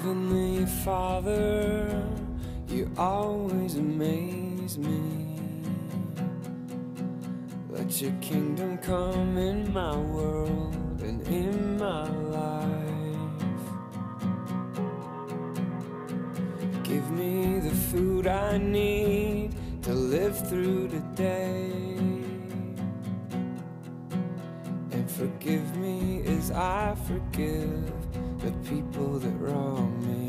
Heavenly Father, you always amaze me. Let your kingdom come in my world and in my life. Give me the food I need to live through the day, and forgive me as I forgive the people that wrong me.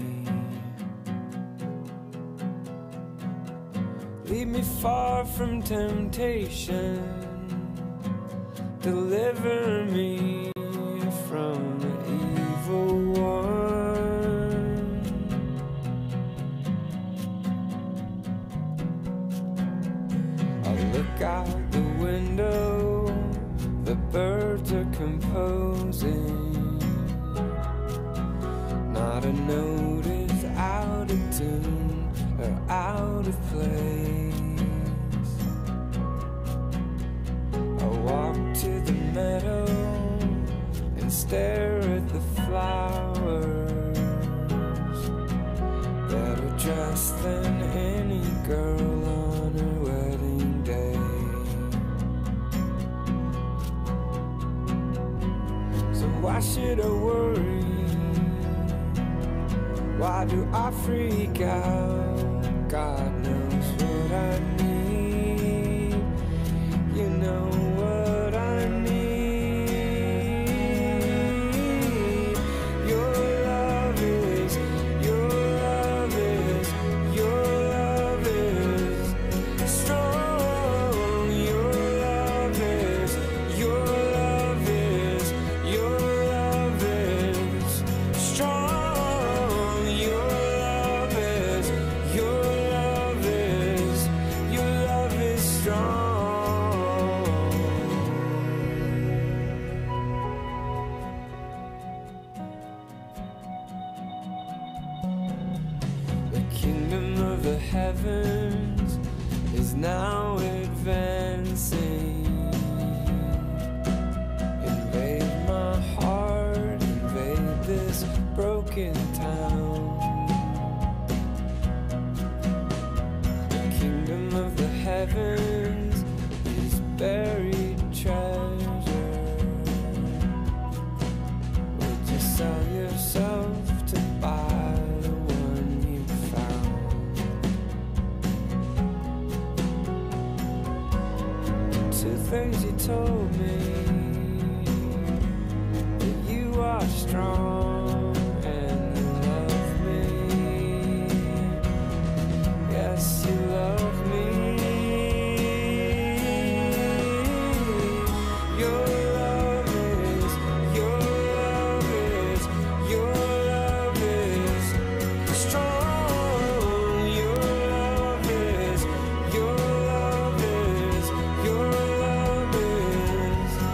Lead me far from temptation, deliver me from the evil one. I look out the window, the birds are composing. Not a note is out of tune or out of place. I walk to the meadow and stare at the flowers, better dressed than any girl on her wedding day. So why should I worry? Why do I freak out? God knows what I need. You know what I need. Your love is, your love is, your love is strong. Your love is, your love is, your love is strong. The heavens is now advancing. Invade my heart, invade this broken town. The kingdom of the heavens is buried treasure. Would you sell yourself to buy the one you found? Two things you told me: that you are strong and you love me. Yes, you love me. Your love is, your love is, your love is strong. Your love is, your love is, your love is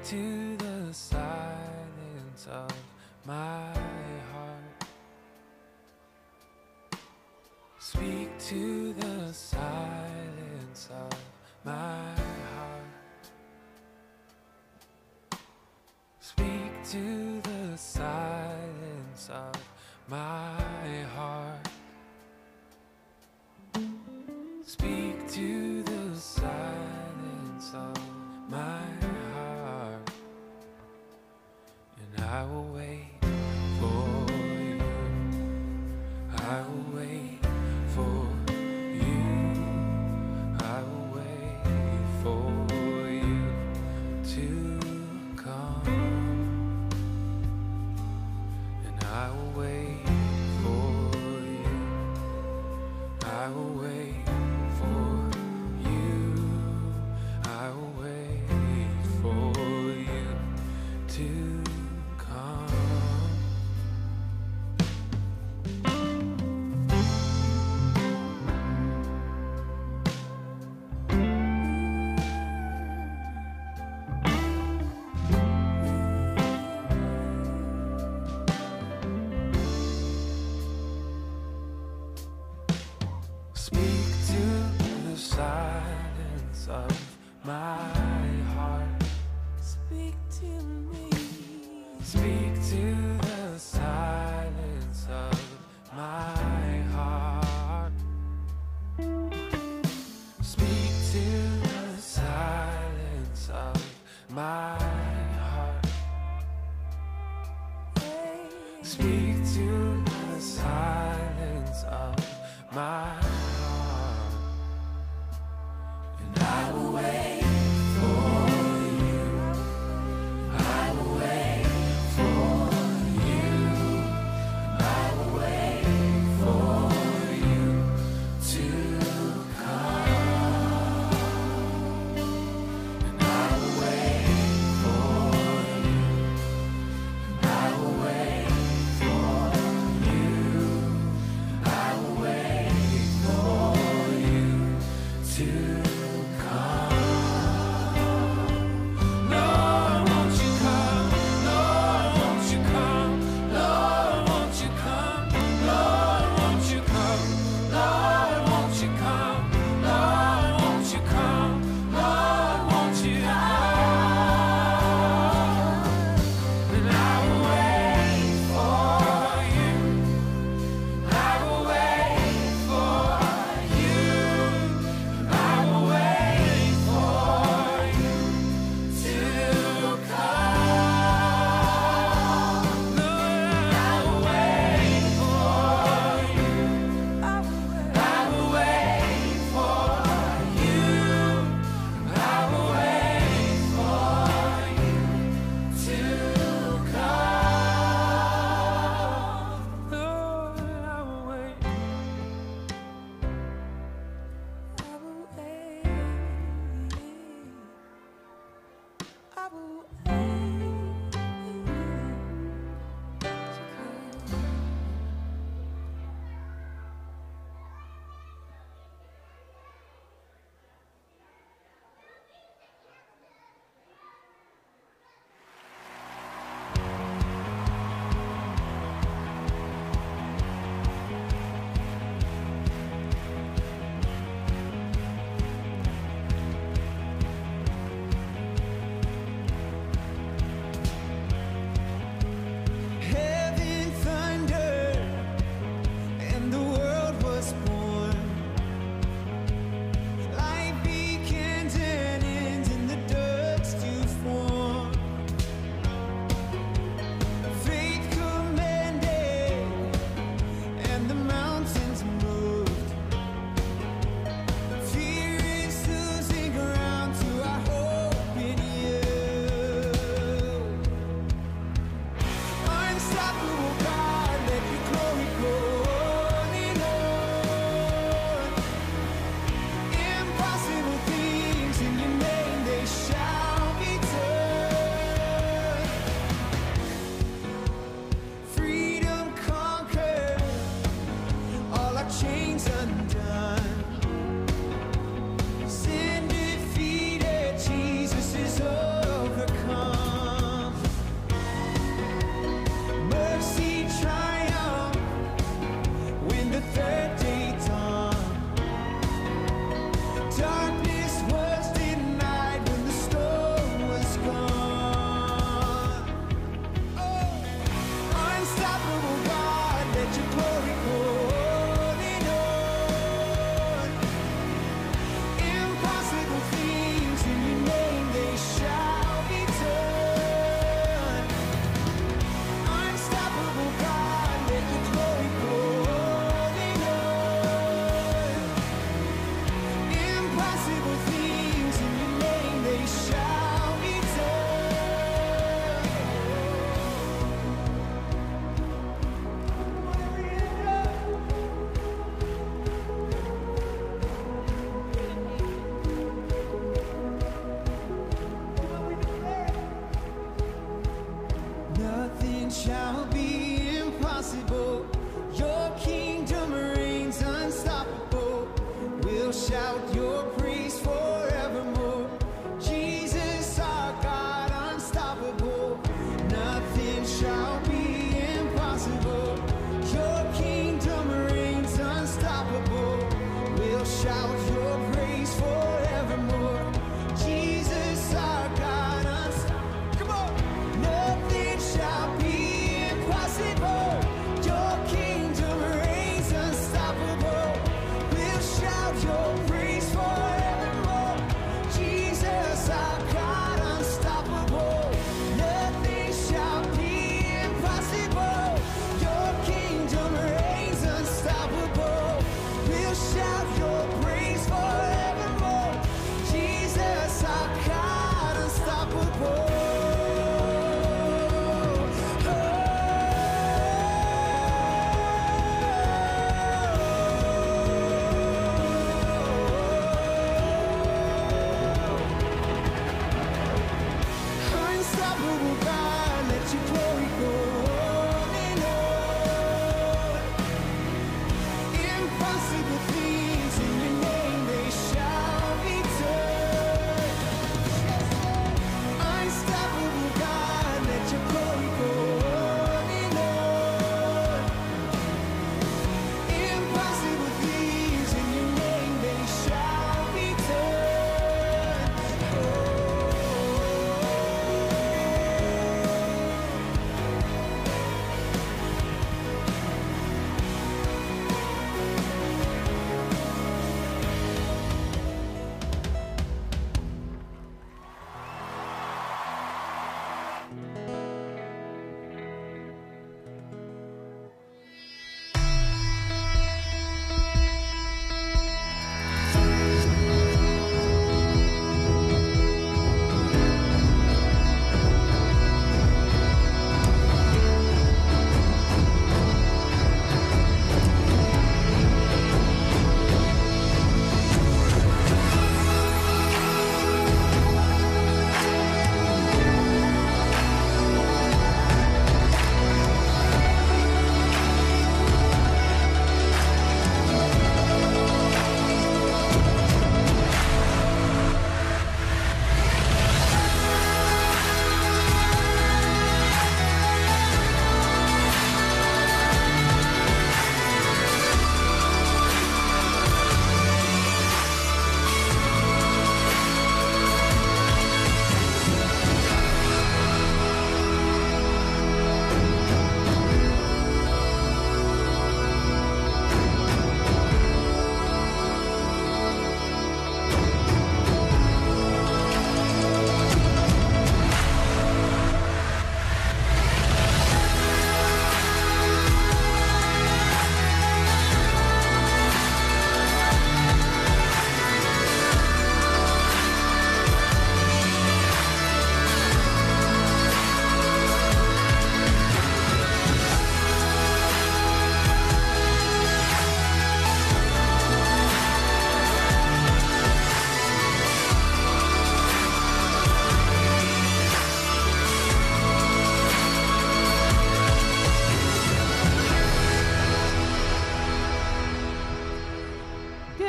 to the silence of my heart. Speak to the silence of my heart. Speak to the silence of my heart. Speak to the silence of my heart. And I will wait for you. I will wait for you. I will wait for you to come. And I will wait for you. I will wait for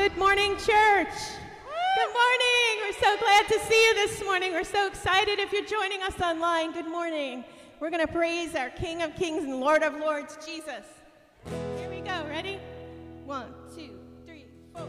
Good morning, church. Good morning. We're so glad to see you this morning. We're so excited if you're joining us online. Good morning. We're going to praise our King of Kings and Lord of Lords, Jesus. Here we go. Ready? 1, 2, 3, 4.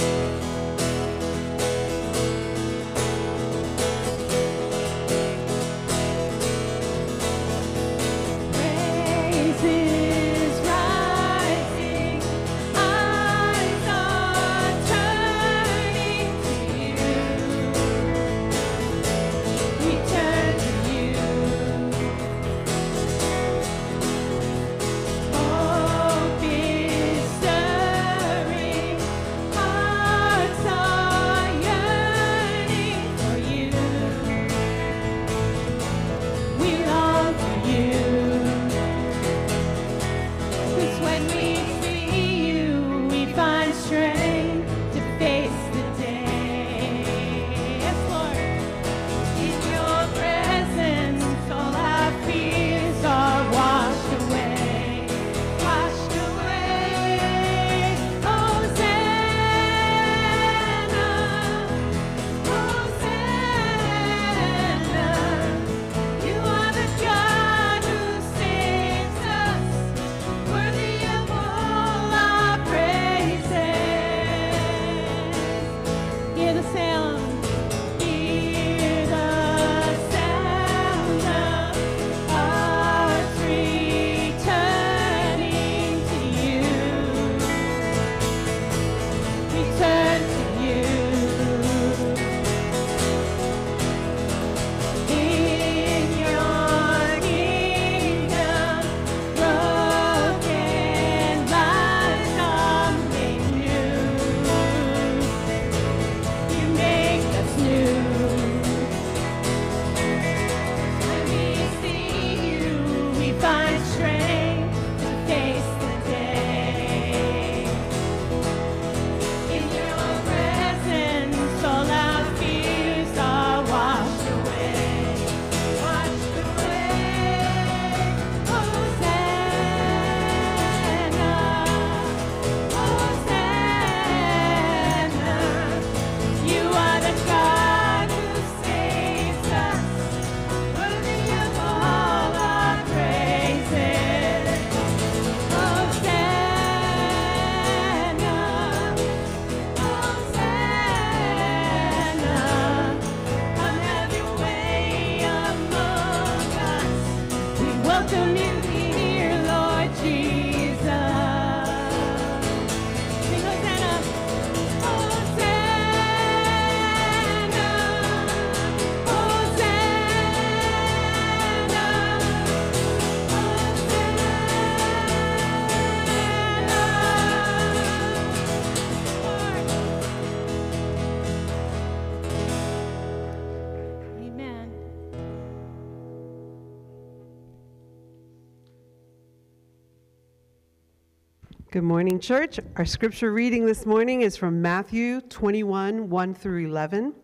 Good morning, church. Our scripture reading this morning is from Matthew 21, 1 through 11.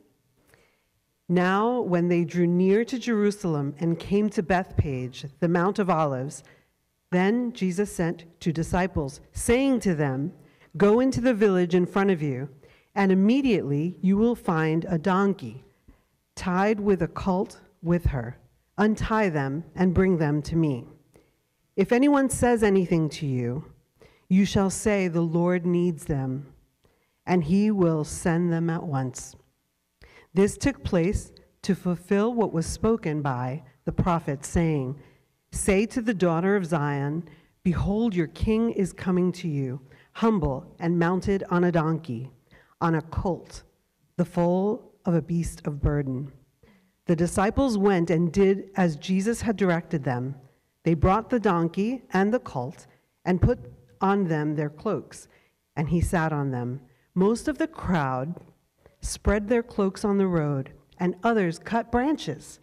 Now, when they drew near to Jerusalem and came to Bethphage, the Mount of Olives, then Jesus sent 2 disciples, saying to them, "Go into the village in front of you, and immediately you will find a donkey tied with a colt with her. Untie them and bring them to me. If anyone says anything to you, you shall say, 'The Lord needs them,' and he will send them at once." This took place to fulfill what was spoken by the prophet, saying, "Say to the daughter of Zion, behold, your king is coming to you, humble and mounted on a donkey, on a colt, the foal of a beast of burden." The disciples went and did as Jesus had directed them. They brought the donkey and the colt and put on them their cloaks, and he sat on them. Most of the crowd spread their cloaks on the road, and others cut branches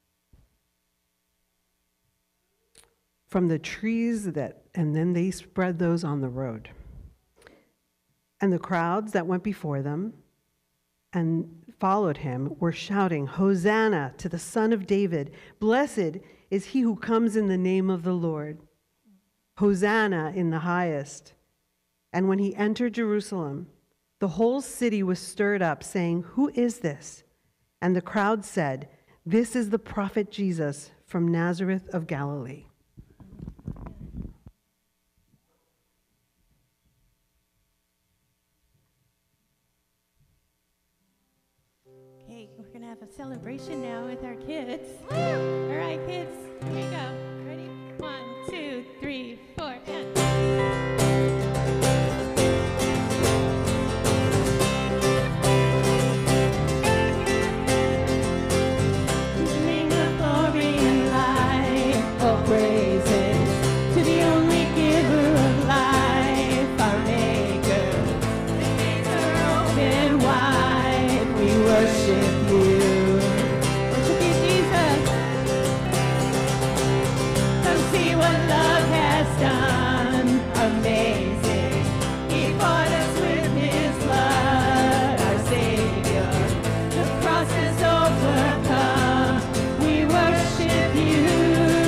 from the trees and then they spread those on the road. And the crowds that went before them and followed him were shouting, "Hosanna to the Son of David! Blessed is he who comes in the name of the Lord! Hosanna in the highest." And when he entered Jerusalem, The whole city was stirred up, saying, "Who is this?" And the crowd said, "This is the prophet Jesus from Nazareth of Galilee." Okay, we're going to have a celebration now with our kids. All right, kids, here we go. Ready? 1, 2, 3, 4, and... Sing the glory and light, all praises to the only giver of life, our Maker. The gates are open wide, we worship you. Worship you, Jesus. Come see what love has done, amazing. He bought us with his blood, our Savior. The cross is overcome, we worship you.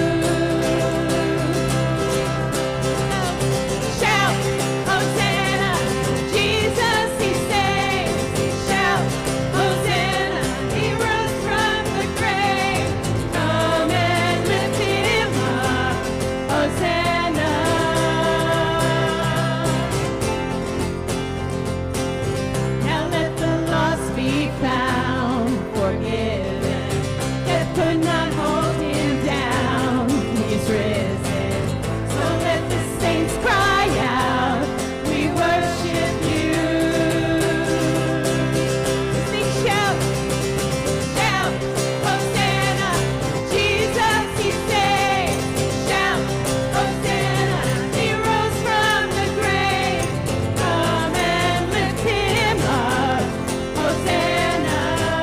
Shout, Hosanna, Jesus he saves. Shout, Hosanna, he rose from the grave. Come and lift him up, Hosanna. Now let the lost be found, forgiven. Death could not hold him down, he's risen. So let the saints cry out, we worship you. Sing, shout, shout, Hosanna, Jesus he saves. Shout, Hosanna, he rose from the grave. Come and lift him up, Hosanna.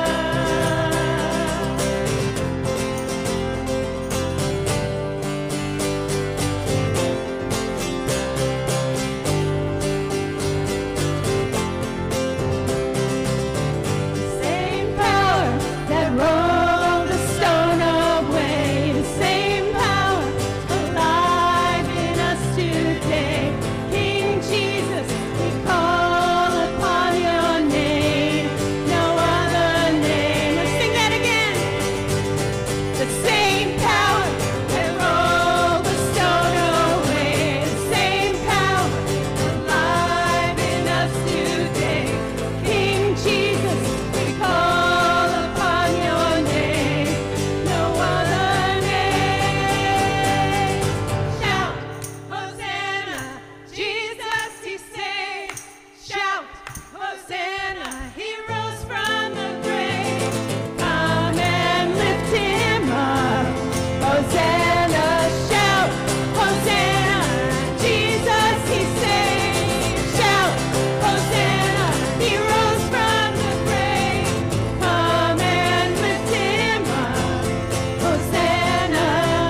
Same power that rolled the stone away, the same power alive in us today. King Jesus, we call upon your name, no other name. Let's sing that again. The same power that rolled the stone away, the same power alive in us today. King Jesus, we call upon your name, no other name. Shout, Hosanna, Jesus he saves. Shout, Hosanna, he rose from the grave. Come and lift him up, Hosanna. Shout, Hosanna, Jesus he saves. Shout, Hosanna, he rose from the grave. Come and lift him up, Hosanna.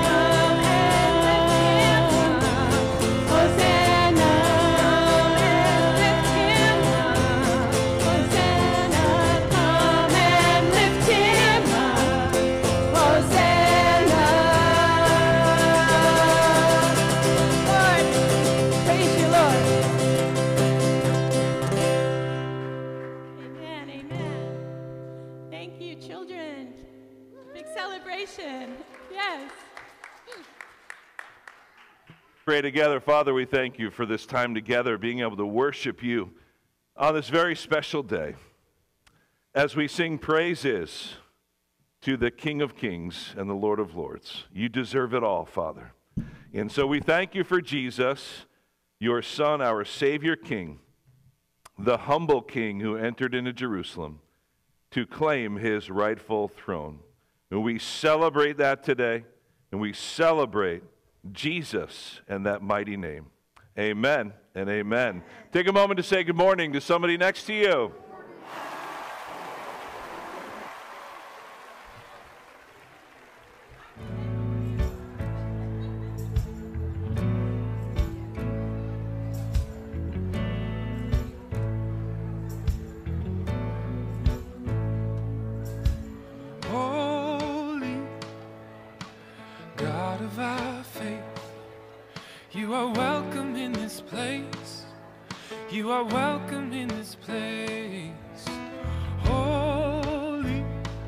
Hosanna, lift him up, Hosanna. Come and lift him up, Hosanna. Lord, praise you, Lord. Amen, amen. Thank you, children. Big celebration. Yes. Pray together. Father, we thank you for this time together, being able to worship you on this very special day as we sing praises to the King of Kings and the Lord of Lords. You deserve it all, Father. And so we thank you for Jesus, your Son, our Savior King, the humble King who entered into Jerusalem to claim his rightful throne. And we celebrate that today, and we celebrate Jesus and that mighty name. Amen and amen. Take a moment to say good morning to somebody next to you. Holy God of our faith, you are welcome in this place. You are welcome in this place. Holy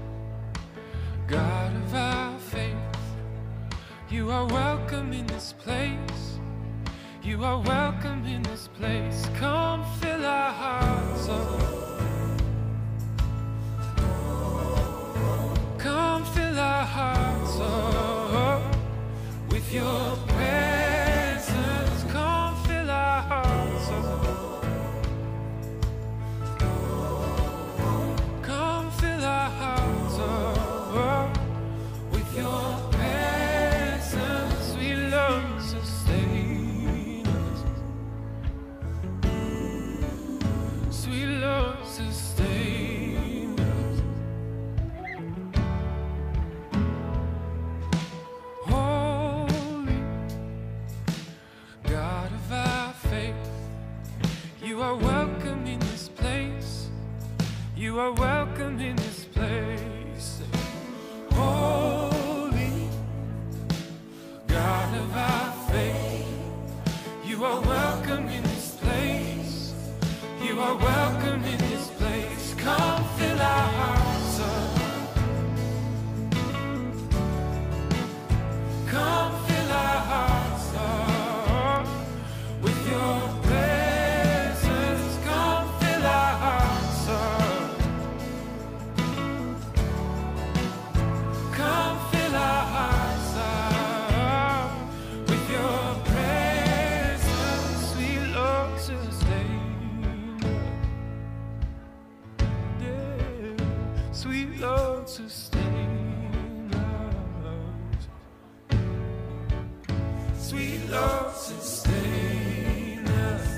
God of our faith, you are welcome in this place. You are welcome in this place. Come fill our hearts up. Come fill our hearts up with your presence. Come fill our hearts up. Come fill our hearts up with your presence. Sweet love, sustain us. Sweet love, sustain us. Holy God of our faith, you are welcome in this place. You are welcome in this place. Holy God of our faith, you are welcome in this place. You are welcome in this place. Come fill our hearts up. Come fill our hearts up with your presence. Come fill our hearts up. Come fill our hearts up with your presence. Sweet Lord, sustain us. Yeah. Sweet Lord, sustain us. Sweet Lord, sustain us.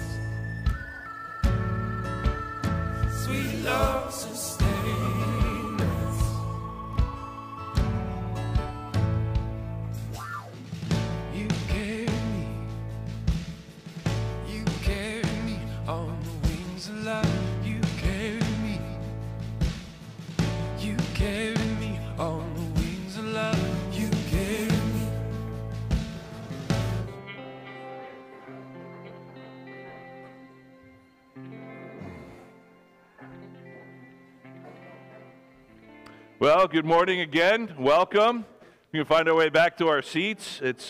Sweet Lord, sustain us. You carry me on the wings of love. You carry me on the wings of love. You carry me. Well, good morning again. Welcome. We can find our way back to our seats. It's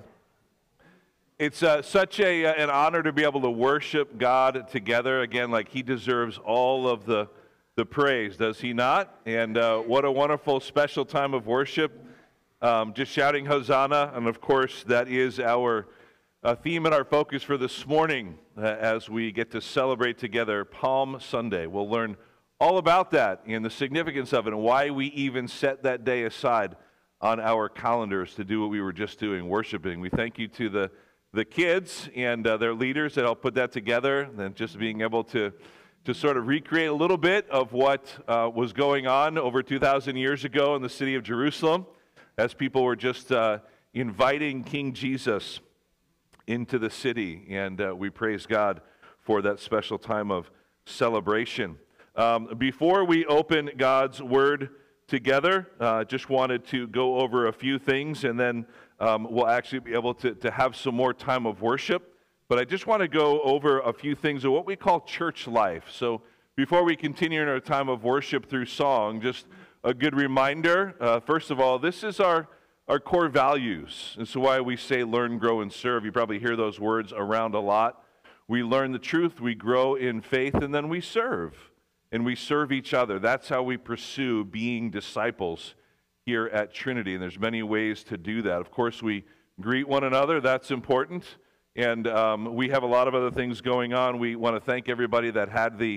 such an honor to be able to worship God together again. Like He deserves all of the praise, does He not? And what a wonderful, special time of worship. Just shouting Hosanna, and of course that is our theme and our focus for this morning as we get to celebrate together Palm Sunday. We'll learn all about that and the significance of it and why we even set that day aside on our calendars to do what we were just doing, worshiping. We thank you to the kids and their leaders that helped put that together, and then just being able to sort of recreate a little bit of what was going on over 2,000 years ago in the city of Jerusalem as people were just inviting King Jesus into the city. And we praise God for that special time of celebration. Before we open God's Word together, just wanted to go over a few things, and then we'll actually be able to have some more time of worship. But I just want to go over a few things of what we call church life. So before we continue in our time of worship through song, just a good reminder, first of all, this is our core values. This is why we say learn, grow, and serve. You probably hear those words around a lot. We learn the truth, we grow in faith, and then we serve. And we serve each other. That's how we pursue being disciples here at Trinity. And there's many ways to do that. Of course, we greet one another. That's important. And we have a lot of other things going on. We want to thank everybody that had the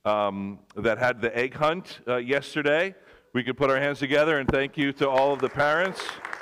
egg hunt yesterday. We could put our hands together and thank you to all of the parents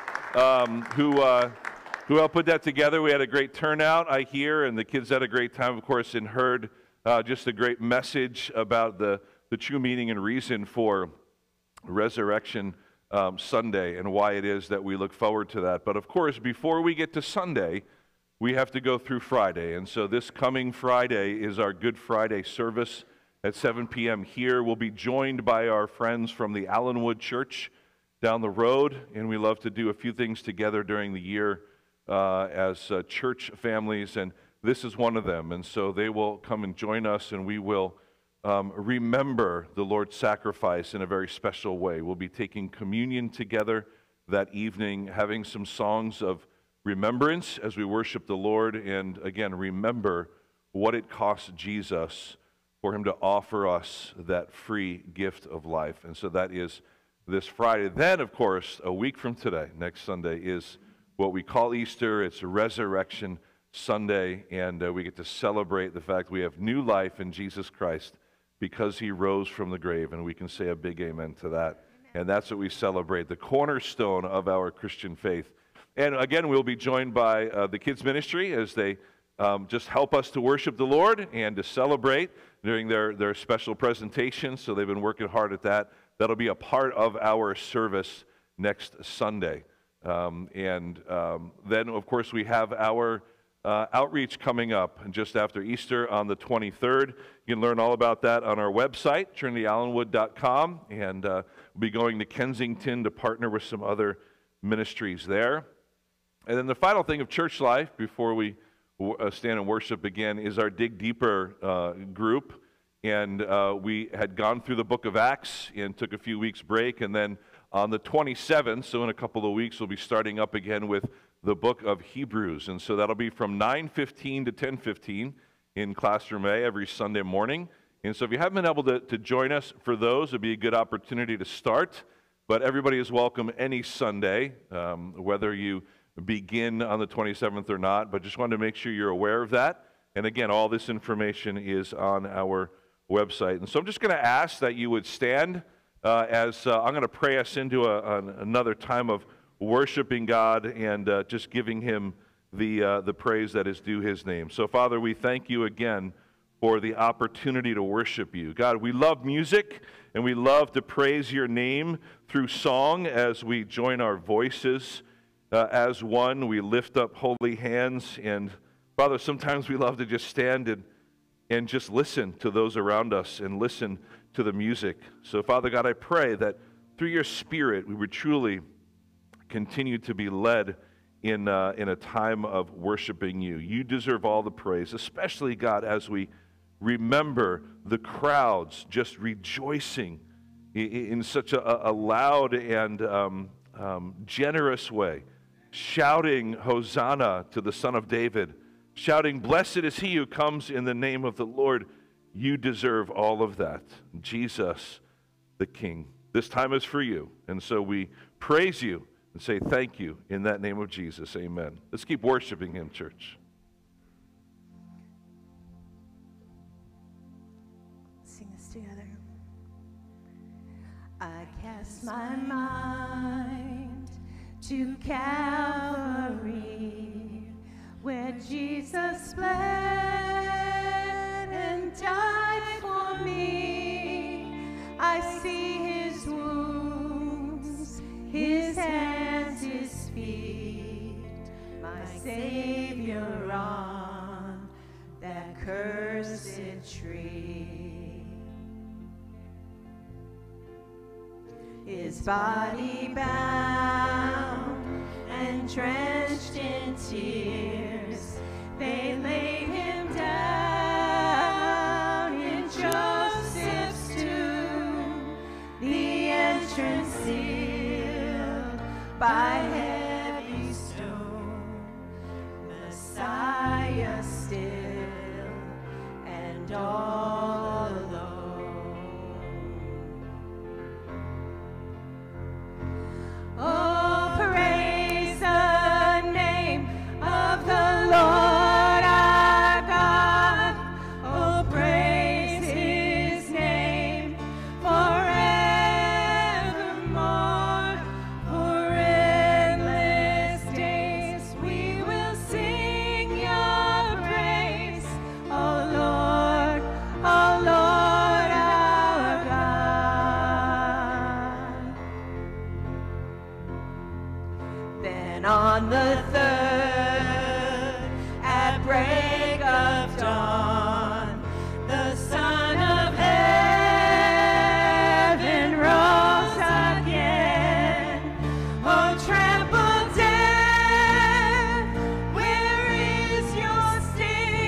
who helped put that together. We had a great turnout, I hear, and the kids had a great time, of course, and heard just a great message about the true meaning and reason for Resurrection Sunday and why it is that we look forward to that. But of course, before we get to Sunday, we have to go through Friday. And so this coming Friday is our Good Friday service at 7 p.m. here. We'll be joined by our friends from the Allenwood Church down the road, and we love to do a few things together during the year as church families. And this is one of them. And so they will come and join us, and we will remember the Lord's sacrifice in a very special way. We'll be taking communion together that evening, having some songs of remembrance as we worship the Lord, and again, remember what it cost Jesus for him to offer us that free gift of life. And so that is this Friday. Then, of course, a week from today, next Sunday, is what we call Easter. It's a Resurrection Sunday, and we get to celebrate the fact we have new life in Jesus Christ because he rose from the grave, and we can say a big amen to that. And that's what we celebrate, the cornerstone of our Christian faith. And again, we'll be joined by the kids' ministry as they just help us to worship the Lord and to celebrate during their special presentation. So they've been working hard at that. That'll be a part of our service next Sunday. Then, of course, we have our outreach coming up just after Easter on the 23rd. You can learn all about that on our website, trinityallenwood.com, and we'll be going to Kensington to partner with some other ministries there. And then the final thing of church life before we stand and worship again is our Dig Deeper group. And we had gone through the book of Acts and took a few weeks break, and then on the 27th, so in a couple of weeks, we'll be starting up again with the book of Hebrews. And so that'll be from 9:15 to 10:15 in Classroom A every Sunday morning. And so if you haven't been able to join us for those, it'd be a good opportunity to start. But everybody is welcome any Sunday, whether you begin on the 27th or not. But just wanted to make sure you're aware of that. And again, all this information is on our website. And so I'm just going to ask that you would stand as I'm going to pray us into another time of worshiping God and just giving him the praise that is due his name. So, Father, we thank you again for the opportunity to worship you. God, we love music, and we love to praise your name through song as we join our voices as one. We lift up holy hands, and Father, sometimes we love to just stand and just listen to those around us and listen to the music. So, Father God, I pray that through your Spirit we would truly continue to be led in a time of worshiping you. You deserve all the praise, especially, God, as we remember the crowds just rejoicing in such a loud and generous way, shouting Hosanna to the Son of David, shouting, blessed is he who comes in the name of the Lord. You deserve all of that. Jesus, the King. This time is for you. And so we praise you and say thank you in that name of Jesus. Amen. Let's keep worshiping him, church. Sing this together. I cast my mind to Calvary, where Jesus bled and died for me. I see his wounds, his hands, his feet, my Savior on that cursed tree. His body bound and drenched in tears, they laid him down in Joseph's tomb, the entrance sealed by heavy stone, Messiah still and all alone. Oh, praise the name of the Lord our God. Oh, praise his name forevermore. For endless days we will sing your praise. Oh, Lord our God. Then on the third, at break of dawn, the Son of Heaven rose again. Oh, trample death, where is your sting?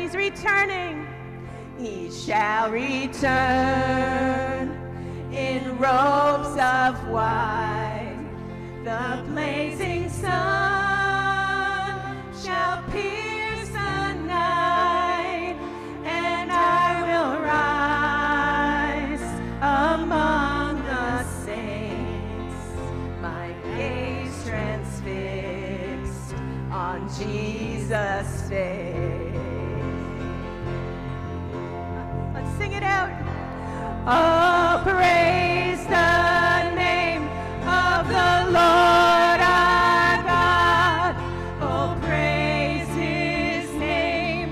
he's returning. He shall return in robes of white. The blazing sun shall pierce the night, and I will rise among the saints, my gaze transfixed on Jesus' face. Let's sing it out. Oh, praise the name of the Lord our God. Oh, praise his name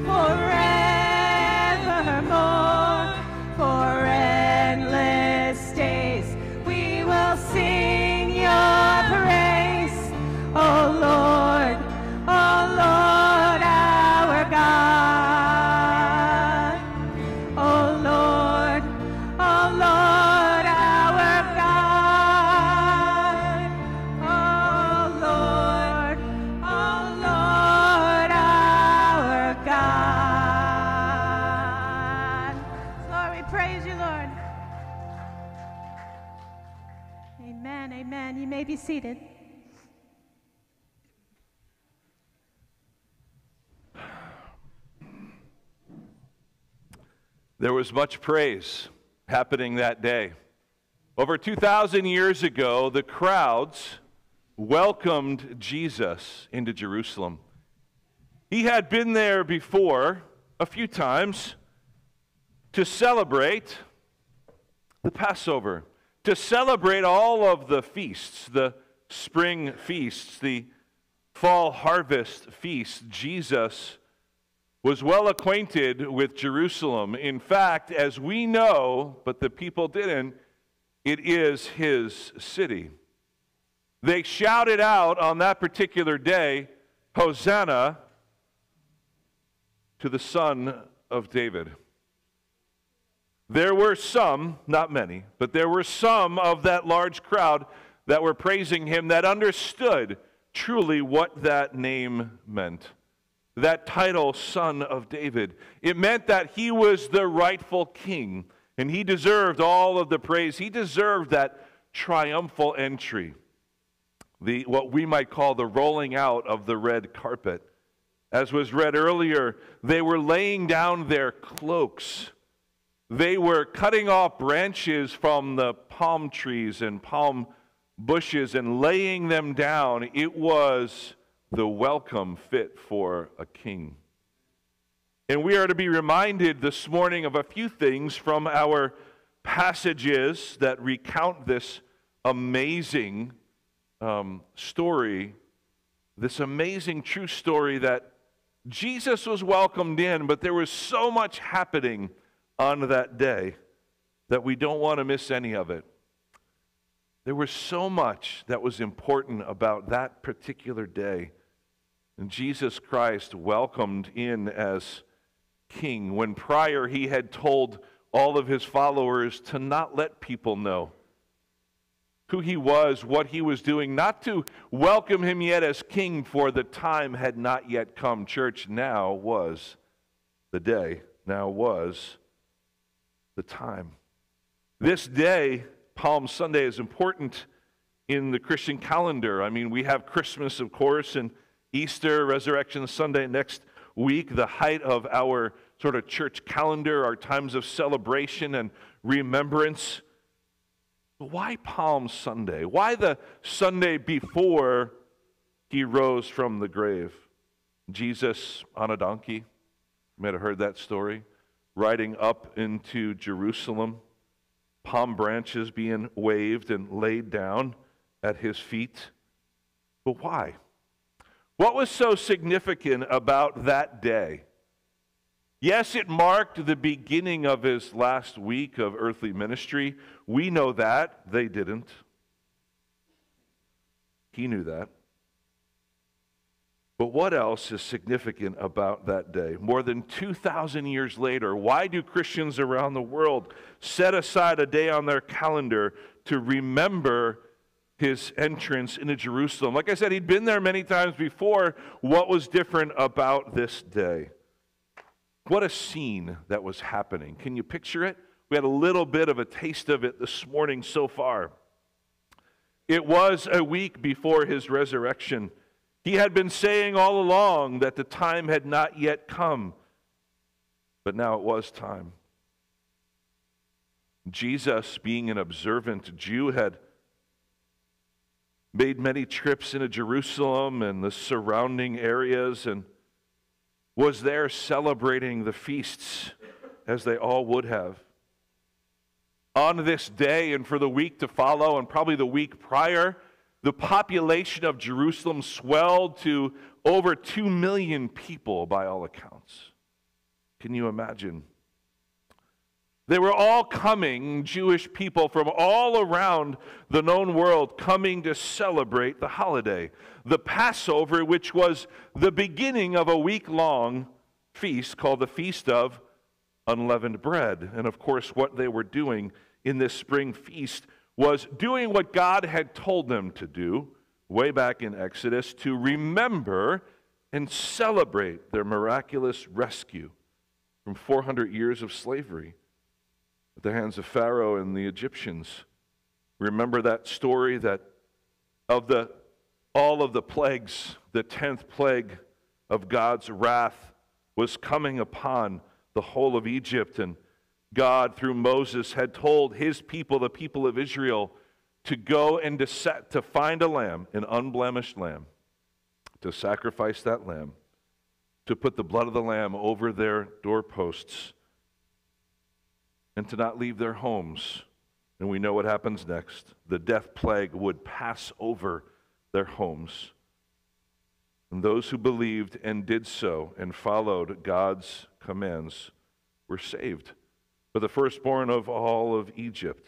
forevermore. For endless days we will sing your praise, oh Lord, our God. Oh Lord, our God. Oh Lord, our God. Lord, we praise you, Lord. Amen, amen. You may be seated. There was much praise happening that day. Over 2,000 years ago, the crowds welcomed Jesus into Jerusalem. He had been there before a few times to celebrate the Passover, to celebrate all of the feasts, the spring feasts, the fall harvest feasts. Jesus was well acquainted with Jerusalem. In fact, as we know, but the people didn't, it is his city. They shouted out on that particular day, Hosanna to the Son of David. There were some, not many, but there were some of that large crowd that were praising him that understood truly what that name meant. That title, Son of David. It meant that he was the rightful king, and he deserved all of the praise. He deserved that triumphal entry, what we might call the rolling out of the red carpet. As was read earlier, they were laying down their cloaks. They were cutting off branches from the palm trees and palm bushes and laying them down. It was the welcome fit for a king. And we are to be reminded this morning of a few things from our passages that recount this amazing story, this amazing true story that Jesus was welcomed in, but there was so much happening on that day that we don't want to miss any of it. There was so much that was important about that particular day. And Jesus Christ welcomed in as king when prior he had told all of his followers to not let people know who he was, what he was doing, not to welcome him yet as king, for the time had not yet come. Church, now was the day, now was the time. This day, Palm Sunday, is important in the Christian calendar. I mean, we have Christmas, of course, and Easter, Resurrection Sunday next week, the height of our sort of church calendar, our times of celebration and remembrance. But why Palm Sunday? Why the Sunday before he rose from the grave? Jesus on a donkey, you might have heard that story, riding up into Jerusalem, palm branches being waved and laid down at his feet. But why? What was so significant about that day? Yes, it marked the beginning of his last week of earthly ministry. We know that. They didn't. He knew that. But what else is significant about that day? More than 2,000 years later, why do Christians around the world set aside a day on their calendar to remember his entrance into Jerusalem? Like I said, he'd been there many times before. What was different about this day? What a scene that was happening. Can you picture it? We had a little bit of a taste of it this morning so far. It was a week before his resurrection. He had been saying all along that the time had not yet come, but now it was time. Jesus, being an observant Jew, had made many trips into Jerusalem and the surrounding areas and was there celebrating the feasts as they all would have. On this day and for the week to follow and probably the week prior, the population of Jerusalem swelled to over 2 million people by all accounts. Can you imagine? They were all coming, Jewish people from all around the known world, coming to celebrate the holiday, the Passover, which was the beginning of a week-long feast called the Feast of Unleavened Bread. And of course, what they were doing in this spring feast was doing what God had told them to do way back in Exodus, to remember and celebrate their miraculous rescue from 400 years of slavery at the hands of Pharaoh and the Egyptians. Remember that story that of all of the plagues, the 10th plague of God's wrath was coming upon the whole of Egypt, and God, through Moses, had told his people, the people of Israel, to go and to find a lamb, an unblemished lamb, to sacrifice that lamb, to put the blood of the lamb over their doorposts, and to not leave their homes. And we know what happens next. The death plague would pass over their homes. And those who believed and did so and followed God's commands were saved. But the firstborn of all of Egypt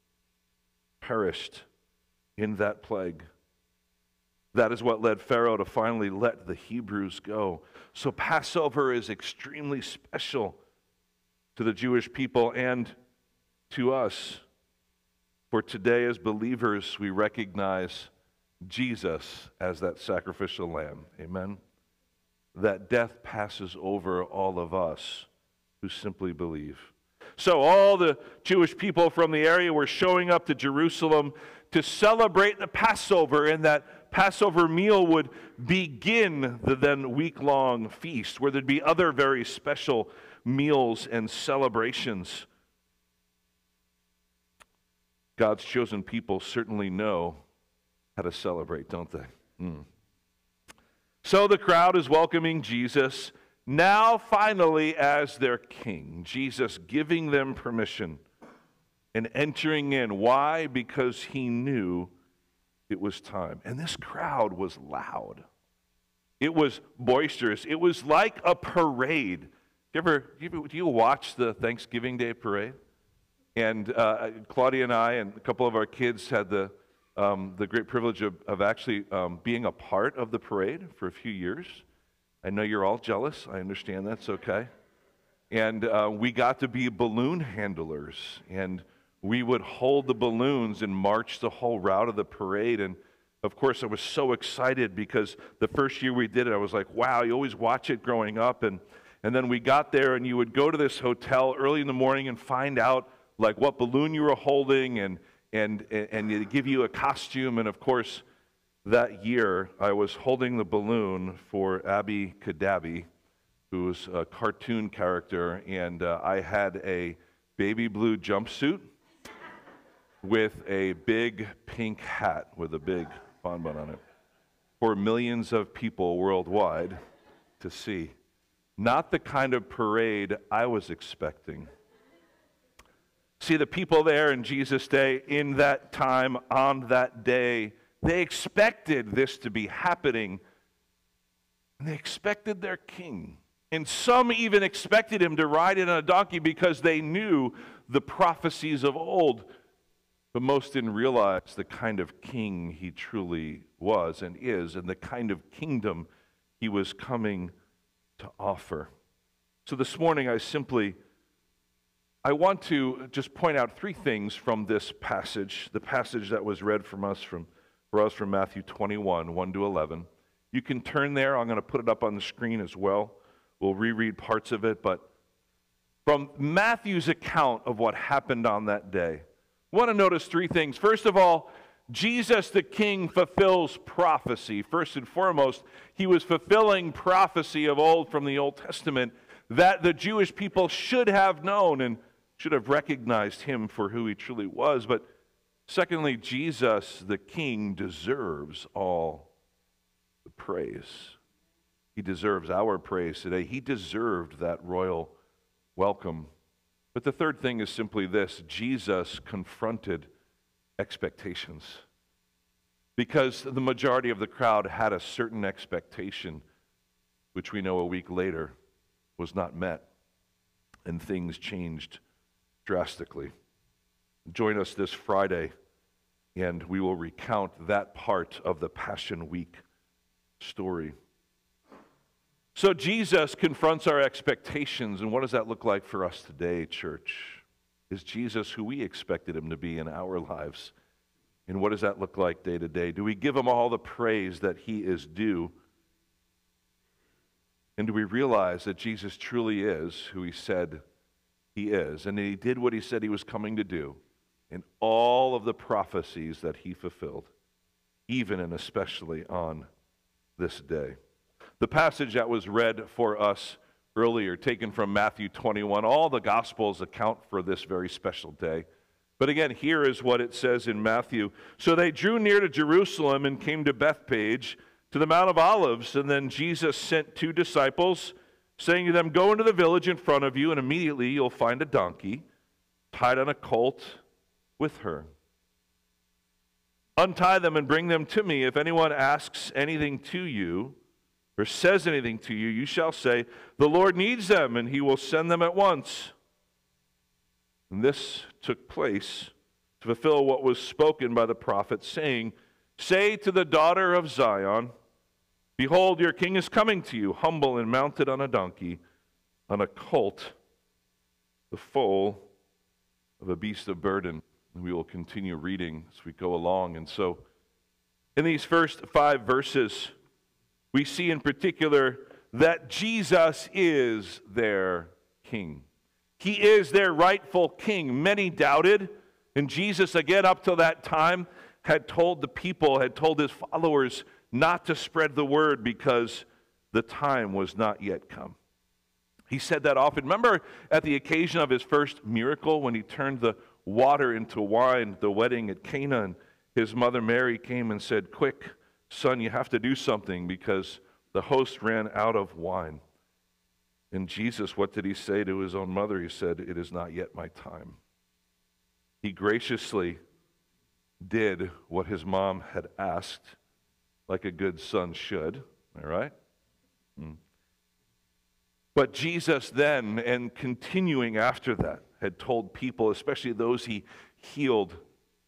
perished in that plague. That is what led Pharaoh to finally let the Hebrews go. So Passover is extremely special to the Jewish people and to us. For today, as believers, we recognize Jesus as that sacrificial lamb. Amen? That death passes over all of us who simply believe. So all the Jewish people from the area were showing up to Jerusalem to celebrate the Passover, and that Passover meal would begin the then week-long feast, where there'd be other very special meals and celebrations. God's chosen people certainly know how to celebrate, don't they? So the crowd is welcoming Jesus, now finally as their king. Jesus giving them permission and entering in. Why? Because he knew it was time. And this crowd was loud. It was boisterous. It was like a parade. Do you watch the Thanksgiving Day parade? And Claudia and I and a couple of our kids had the great privilege of actually being a part of the parade for a few years. I know you're all jealous. I understand that's okay. And we got to be balloon handlers. And we would hold the balloons and march the whole route of the parade. And of course, I was so excited because the first year we did it, I was like, wow, you always watch it growing up. And then we got there, and you would go to this hotel early in the morning and find out like what balloon you were holding, and they give you a costume. And of course, that year I was holding the balloon for Abby Kadabi, who's a cartoon character, and I had a baby blue jumpsuit with a big pink hat with a big bonbon on it for millions of people worldwide to see. Not the kind of parade I was expecting. See, the people there in Jesus' day, in that time, on that day, they expected this to be happening. And they expected their king. And some even expected him to ride in on a donkey because they knew the prophecies of old. But most didn't realize the kind of king he truly was and is, and the kind of kingdom he was coming to offer. So this morning I want to just point out three things from this passage, the passage that was read for us from Matthew 21, 1 to 11. You can turn there. I'm going to put it up on the screen as well. We'll reread parts of it, but from Matthew's account of what happened on that day. I want to notice three things. First of all, Jesus the King fulfills prophecy. First and foremost, he was fulfilling prophecy of old from the Old Testament that the Jewish people should have known and should have recognized him for who he truly was. But secondly, Jesus the King deserves all the praise. He deserves our praise today. He deserved that royal welcome. But the third thing is simply this: Jesus confronted expectations, because the majority of the crowd had a certain expectation, which we know a week later was not met, and things changed drastically. Join us this Friday, and we will recount that part of the Passion Week story. So Jesus confronts our expectations, and what does that look like for us today, church? Is Jesus who we expected him to be in our lives? And what does that look like day to day? Do we give him all the praise that he is due? And do we realize that Jesus truly is who he said he is, and that he did what he said he was coming to do in all of the prophecies that he fulfilled, even and especially on this day? The passage that was read for us earlier, taken from Matthew 21, all the Gospels account for this very special day. But again, here is what it says in Matthew. So they drew near to Jerusalem and came to Bethphage, to the Mount of Olives, and then Jesus sent 2 disciples, saying to them, "Go into the village in front of you, and immediately you'll find a donkey tied on a colt with her. Untie them and bring them to me. If anyone asks anything to you, or says anything to you, you shall say, 'The Lord needs them,' and he will send them at once." And this took place to fulfill what was spoken by the prophet, saying, "Say to the daughter of Zion, behold, your king is coming to you, humble and mounted on a donkey, on a colt, the foal of a beast of burden." And we will continue reading as we go along. And so, in these first 5 verses, we see in particular that Jesus is their king. He is their rightful king. Many doubted, and Jesus, again, up till that time, had told the people, had told his followers not to spread the word because the time was not yet come. He said that often. Remember at the occasion of his first miracle when he turned the water into wine, the wedding at Cana, and his mother Mary came and said, "Quick, son, you have to do something because the host ran out of wine." And Jesus, what did he say to his own mother? He said, "It is not yet my time." He graciously did what his mom had asked, like a good son should. All right? But Jesus then, and continuing after that, had told people, especially those he healed,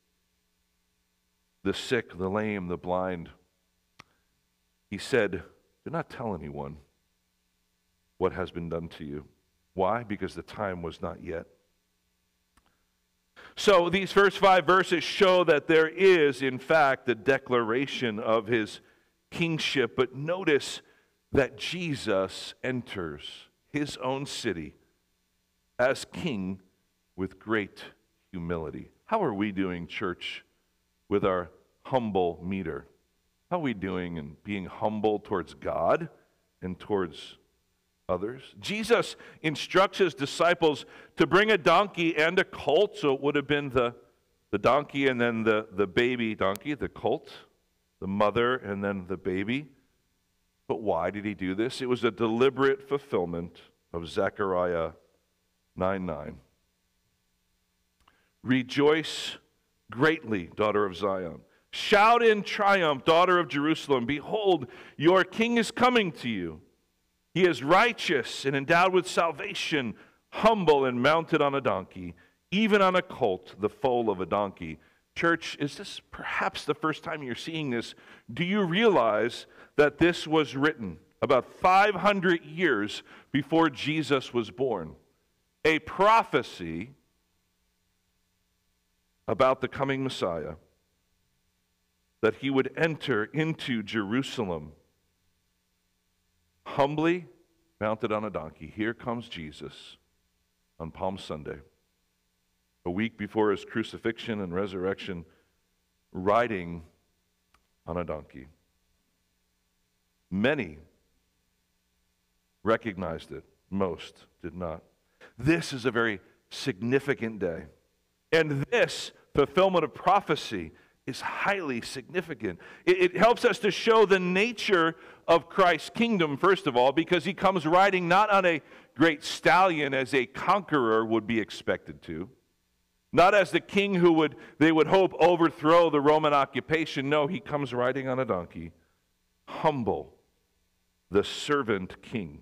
the sick, the lame, the blind, he said, "Do not tell anyone what has been done to you." Why? Because the time was not yet. So these first 5 verses show that there is, in fact, the declaration of his kingship. But notice that Jesus enters his own city as king with great humility. How are we doing, church, with our humble meter? How are we doing in being humble towards God and towards others? Jesus instructs his disciples to bring a donkey and a colt. So it would have been the donkey and then the baby donkey, the colt, the mother and then the baby. But why did he do this? It was a deliberate fulfillment of Zechariah 9:9. "Rejoice greatly, daughter of Zion. Shout in triumph, daughter of Jerusalem. Behold, your king is coming to you. He is righteous and endowed with salvation, humble and mounted on a donkey, even on a colt, the foal of a donkey." Church, is this perhaps the first time you're seeing this? Do you realize that this was written about 500 years before Jesus was born? A prophecy about the coming Messiah, that he would enter into Jerusalem humbly mounted on a donkey. Here comes Jesus. on Palm Sunday, a week before his crucifixion and resurrection, riding on a donkey. Many recognized it, most did not. This is a very significant day. And this fulfillment of prophecy is highly significant. It helps us to show the nature of Christ's kingdom, first of all, because he comes riding not on a great stallion as a conqueror would be expected to, not as the king who they would hope overthrow the Roman occupation. No, he comes riding on a donkey, humble, the servant king.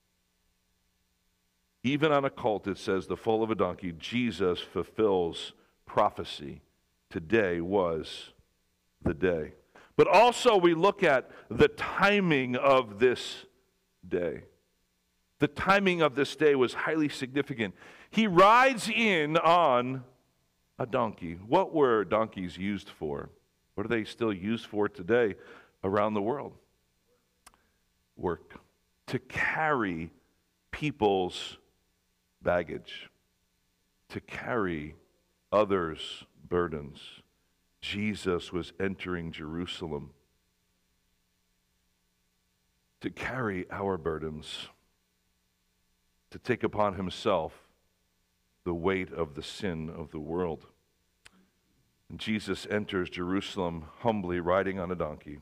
Even on a colt, it says, the foal of a donkey, Jesus fulfills prophecy. Today was the day. But also we look at the timing of this day. The timing of this day was highly significant. He rides in on a donkey. What were donkeys used for? What are they still used for today around the world? Work. To carry people's baggage, to carry others' burdens. Jesus was entering Jerusalem to carry our burdens, to take upon himself the weight of the sin of the world. And Jesus enters Jerusalem humbly riding on a donkey.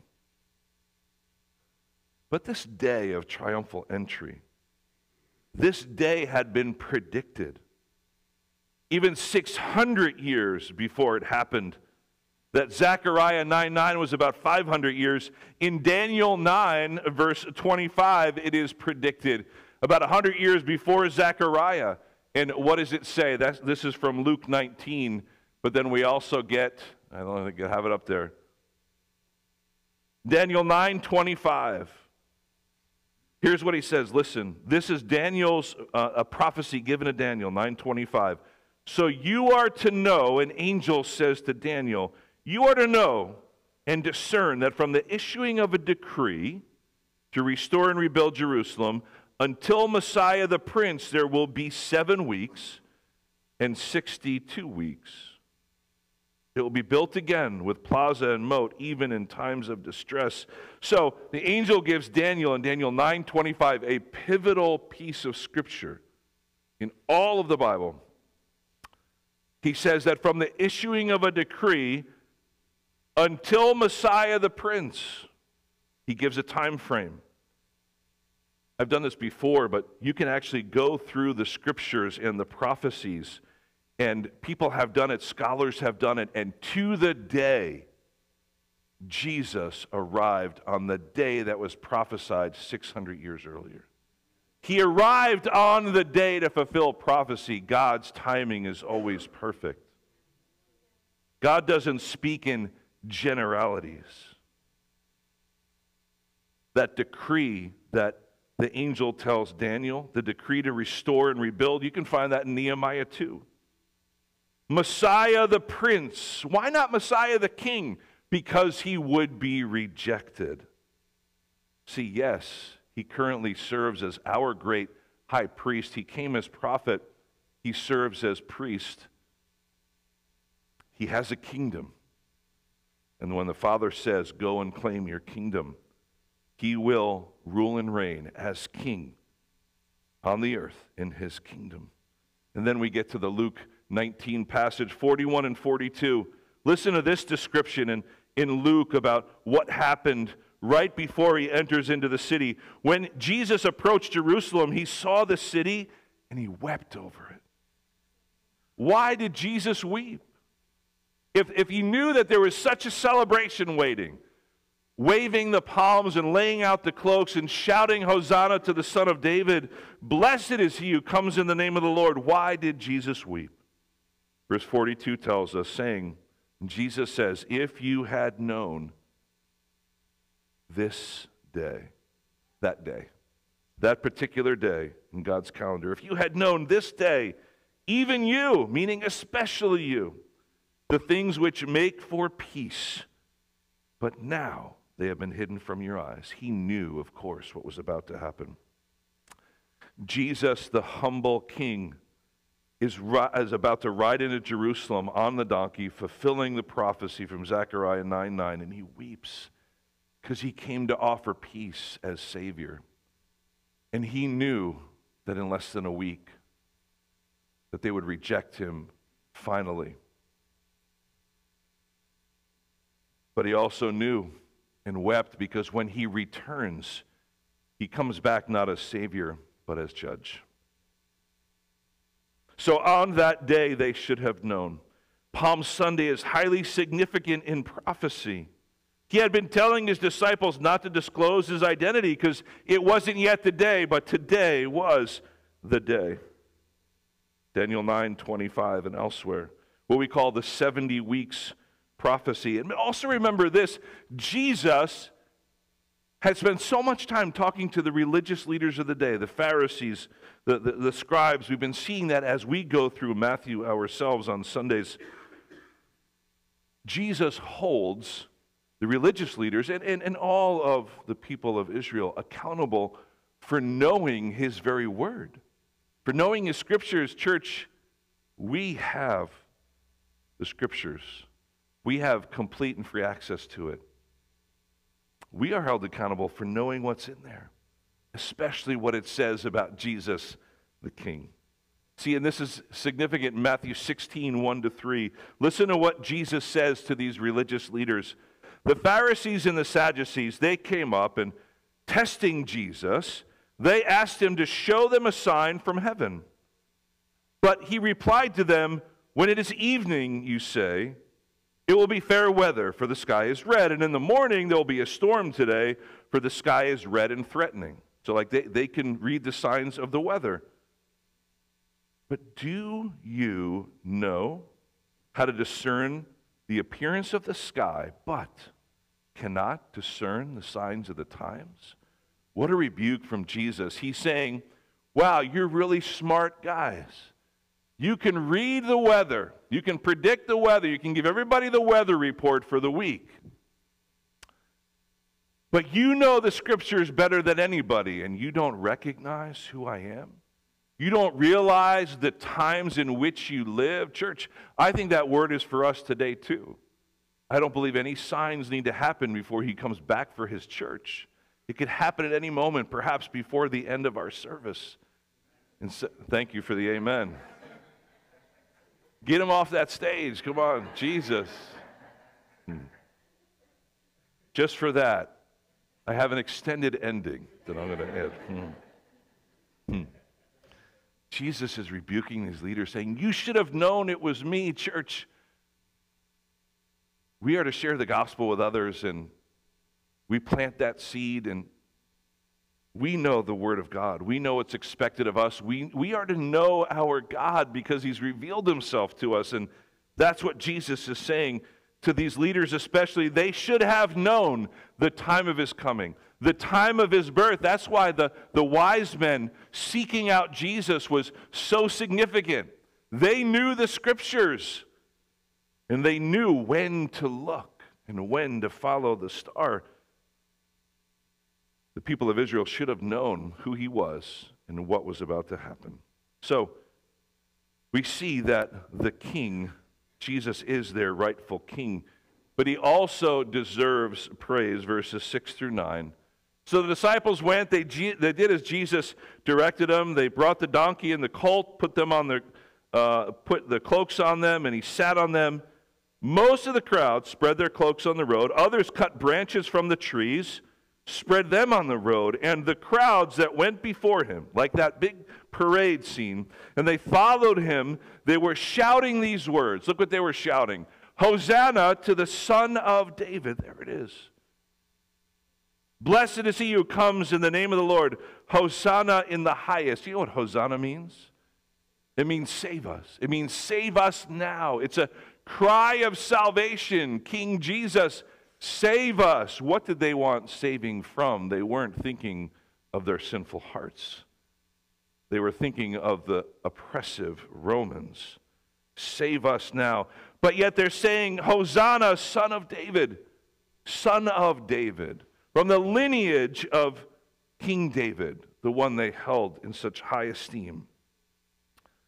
But this day of triumphal entry, this day had been predicted. Even 600 years before it happened, that Zechariah 9:9 was about 500 years. In Daniel 9, verse 25, it is predicted about 100 years before Zechariah. And what does it say? This is from Luke 19, but then we also get, I don't think I have it up there, Daniel 9:25. Here's what he says. Listen, this is Daniel's, a prophecy given to Daniel, 9:25. So you are to know, an angel says to Daniel, you are to know and discern that from the issuing of a decree to restore and rebuild Jerusalem until Messiah the Prince, there will be 7 weeks and 62 weeks. It will be built again with plaza and moat, even in times of distress. So the angel gives Daniel in Daniel 9:25 a pivotal piece of scripture in all of the Bible. He says that from the issuing of a decree until Messiah the Prince, he gives a time frame. I've done this before, but you can actually go through the scriptures and the prophecies, and people have done it, scholars have done it, and to the day, Jesus arrived on the day that was prophesied 600 years earlier. He arrived on the day to fulfill prophecy. God's timing is always perfect. God doesn't speak in generalities. That decree that the angel tells Daniel, the decree to restore and rebuild, you can find that in Nehemiah 2. Messiah the Prince. Why not Messiah the King? Because he would be rejected. See, yes, he currently serves as our great high priest. He came as prophet. He serves as priest. He has a kingdom. And when the Father says, go and claim your kingdom, he will rule and reign as king on the earth in his kingdom. And then we get to the Luke 19 passage, 41 and 42. Listen to this description in Luke about what happened right before he enters into the city. When Jesus approached Jerusalem, he saw the city and he wept over it. Why did Jesus weep? If he knew that there was such a celebration waiting, waving the palms and laying out the cloaks and shouting Hosanna to the Son of David, blessed is he who comes in the name of the Lord, why did Jesus weep? Verse 42 tells us, saying, Jesus says, if you had known this day, that particular day in God's calendar, if you had known this day, even you, meaning especially you, the things which make for peace, but now they have been hidden from your eyes. He knew, of course, what was about to happen. Jesus, the humble king, is about to ride into Jerusalem on the donkey, fulfilling the prophecy from Zechariah 9:9, and he weeps because he came to offer peace as Savior. And he knew that in less than a week that they would reject him finally. But he also knew and wept because when he returns, he comes back not as Savior, but as Judge. So on that day, they should have known. Palm Sunday is highly significant in prophecy. He had been telling his disciples not to disclose his identity because it wasn't yet the day, but today was the day. Daniel 9:25 and elsewhere, what we call the 70 weeks prophecy. And also remember this, Jesus had spent so much time talking to the religious leaders of the day, the Pharisees, the scribes. We've been seeing that as we go through Matthew ourselves on Sundays. Jesus holds the religious leaders and all of the people of Israel accountable for knowing his very word, for knowing his scriptures. Church, we have the scriptures. We have complete and free access to it. We are held accountable for knowing what's in there, especially what it says about Jesus the King. See, and this is significant in Matthew 16:1-3. Listen to what Jesus says to these religious leaders. The Pharisees and the Sadducees, they came up and testing Jesus, they asked him to show them a sign from heaven. But he replied to them, when it is evening, you say, it will be fair weather, for the sky is red. And in the morning, there will be a storm today, for the sky is red and threatening. So like they can read the signs of the weather. But do you know how to discern the appearance of the sky, but cannot discern the signs of the times? What a rebuke from Jesus. He's saying, wow, you're really smart guys. You can read the weather. You can predict the weather. You can give everybody the weather report for the week. But you know the scriptures better than anybody, and you don't recognize who I am? You don't realize the times in which you live? Church, I think that word is for us today too. I don't believe any signs need to happen before he comes back for his church. It could happen at any moment, perhaps before the end of our service. And so, thank you for the amen. Get him off that stage. Come on, Jesus. Just for that, I have an extended ending that I'm going to add. Jesus is rebuking these leaders, saying, you should have known it was me, church. We are to share the gospel with others, and we plant that seed, and we know the Word of God. We know what's expected of us. We are to know our God because he's revealed himself to us, and that's what Jesus is saying to these leaders especially. They should have known the time of his coming, the time of his birth. That's why the wise men seeking out Jesus was so significant. They knew the scriptures, and they knew when to look and when to follow the star. The people of Israel should have known who he was and what was about to happen. So, we see that the king, Jesus, is their rightful king, but he also deserves praise, verses 6-9. So the disciples went, they did as Jesus directed them. They brought the donkey and the colt, put the cloaks on them, and he sat on them. Most of the crowd spread their cloaks on the road. Others cut branches from the trees, spread them on the road, and the crowds that went before him, like that big parade scene, and they followed him, they were shouting these words. Look what they were shouting. Hosanna to the Son of David. There it is. Blessed is he who comes in the name of the Lord. Hosanna in the highest. You know what Hosanna means? It means save us. It means save us now. It's a cry of salvation. King Jesus, save us. What did they want saving from? They weren't thinking of their sinful hearts. They were thinking of the oppressive Romans. Save us now. But yet they're saying, Hosanna, Son of David. Son of David. From the lineage of King David, the one they held in such high esteem.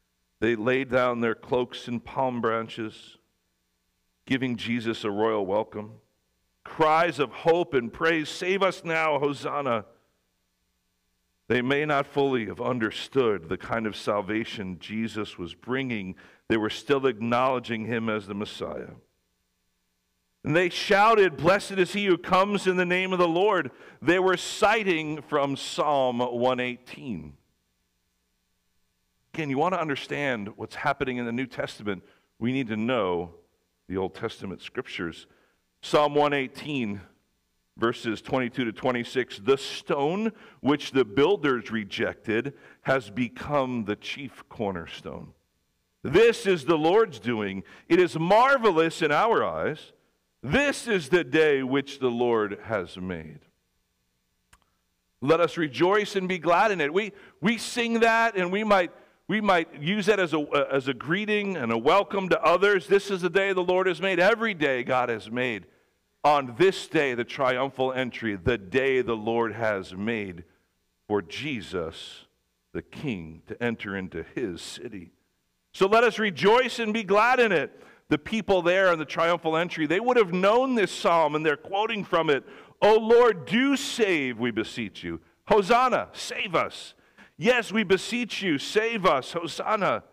They laid down their cloaks and palm branches, giving Jesus a royal welcome. Cries of hope and praise, "Save us now, Hosanna." They may not fully have understood the kind of salvation Jesus was bringing. They were still acknowledging him as the Messiah. And they shouted, "Blessed is he who comes in the name of the Lord." They were citing from Psalm 118. Again, you want to understand what's happening in the New Testament, we need to know the Old Testament scriptures. Psalm 118, verses 22 to 26, "The stone which the builders rejected has become the chief cornerstone. This is the Lord's doing. It is marvelous in our eyes. This is the day which the Lord has made. Let us rejoice and be glad in it." We sing that, and we might use that as a greeting and a welcome to others. This is the day the Lord has made. Every day God has made. On this day, the triumphal entry, the day the Lord has made for Jesus, the King, to enter into his city. So let us rejoice and be glad in it. The people there in the triumphal entry, they would have known this psalm, and they're quoting from it. "O Lord, do save, we beseech you. Hosanna, save us. Yes, we beseech you, save us. Hosanna,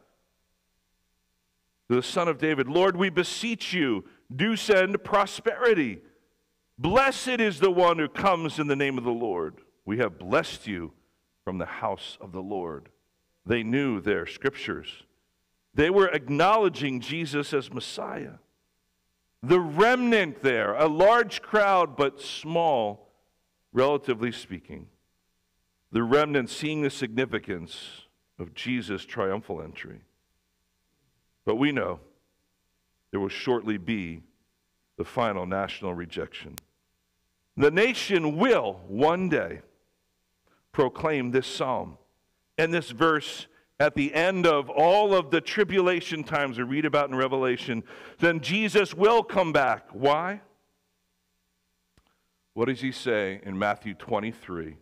the Son of David. Lord, we beseech you, do send prosperity. Blessed is the one who comes in the name of the Lord. We have blessed you from the house of the Lord." They knew their scriptures. They were acknowledging Jesus as Messiah. The remnant there, a large crowd but small, relatively speaking. The remnant seeing the significance of Jesus' triumphal entry. But we know there will shortly be the final national rejection. The nation will one day proclaim this psalm and this verse at the end of all of the tribulation times we read about in Revelation. Then Jesus will come back. Why? What does he say in Matthew 23?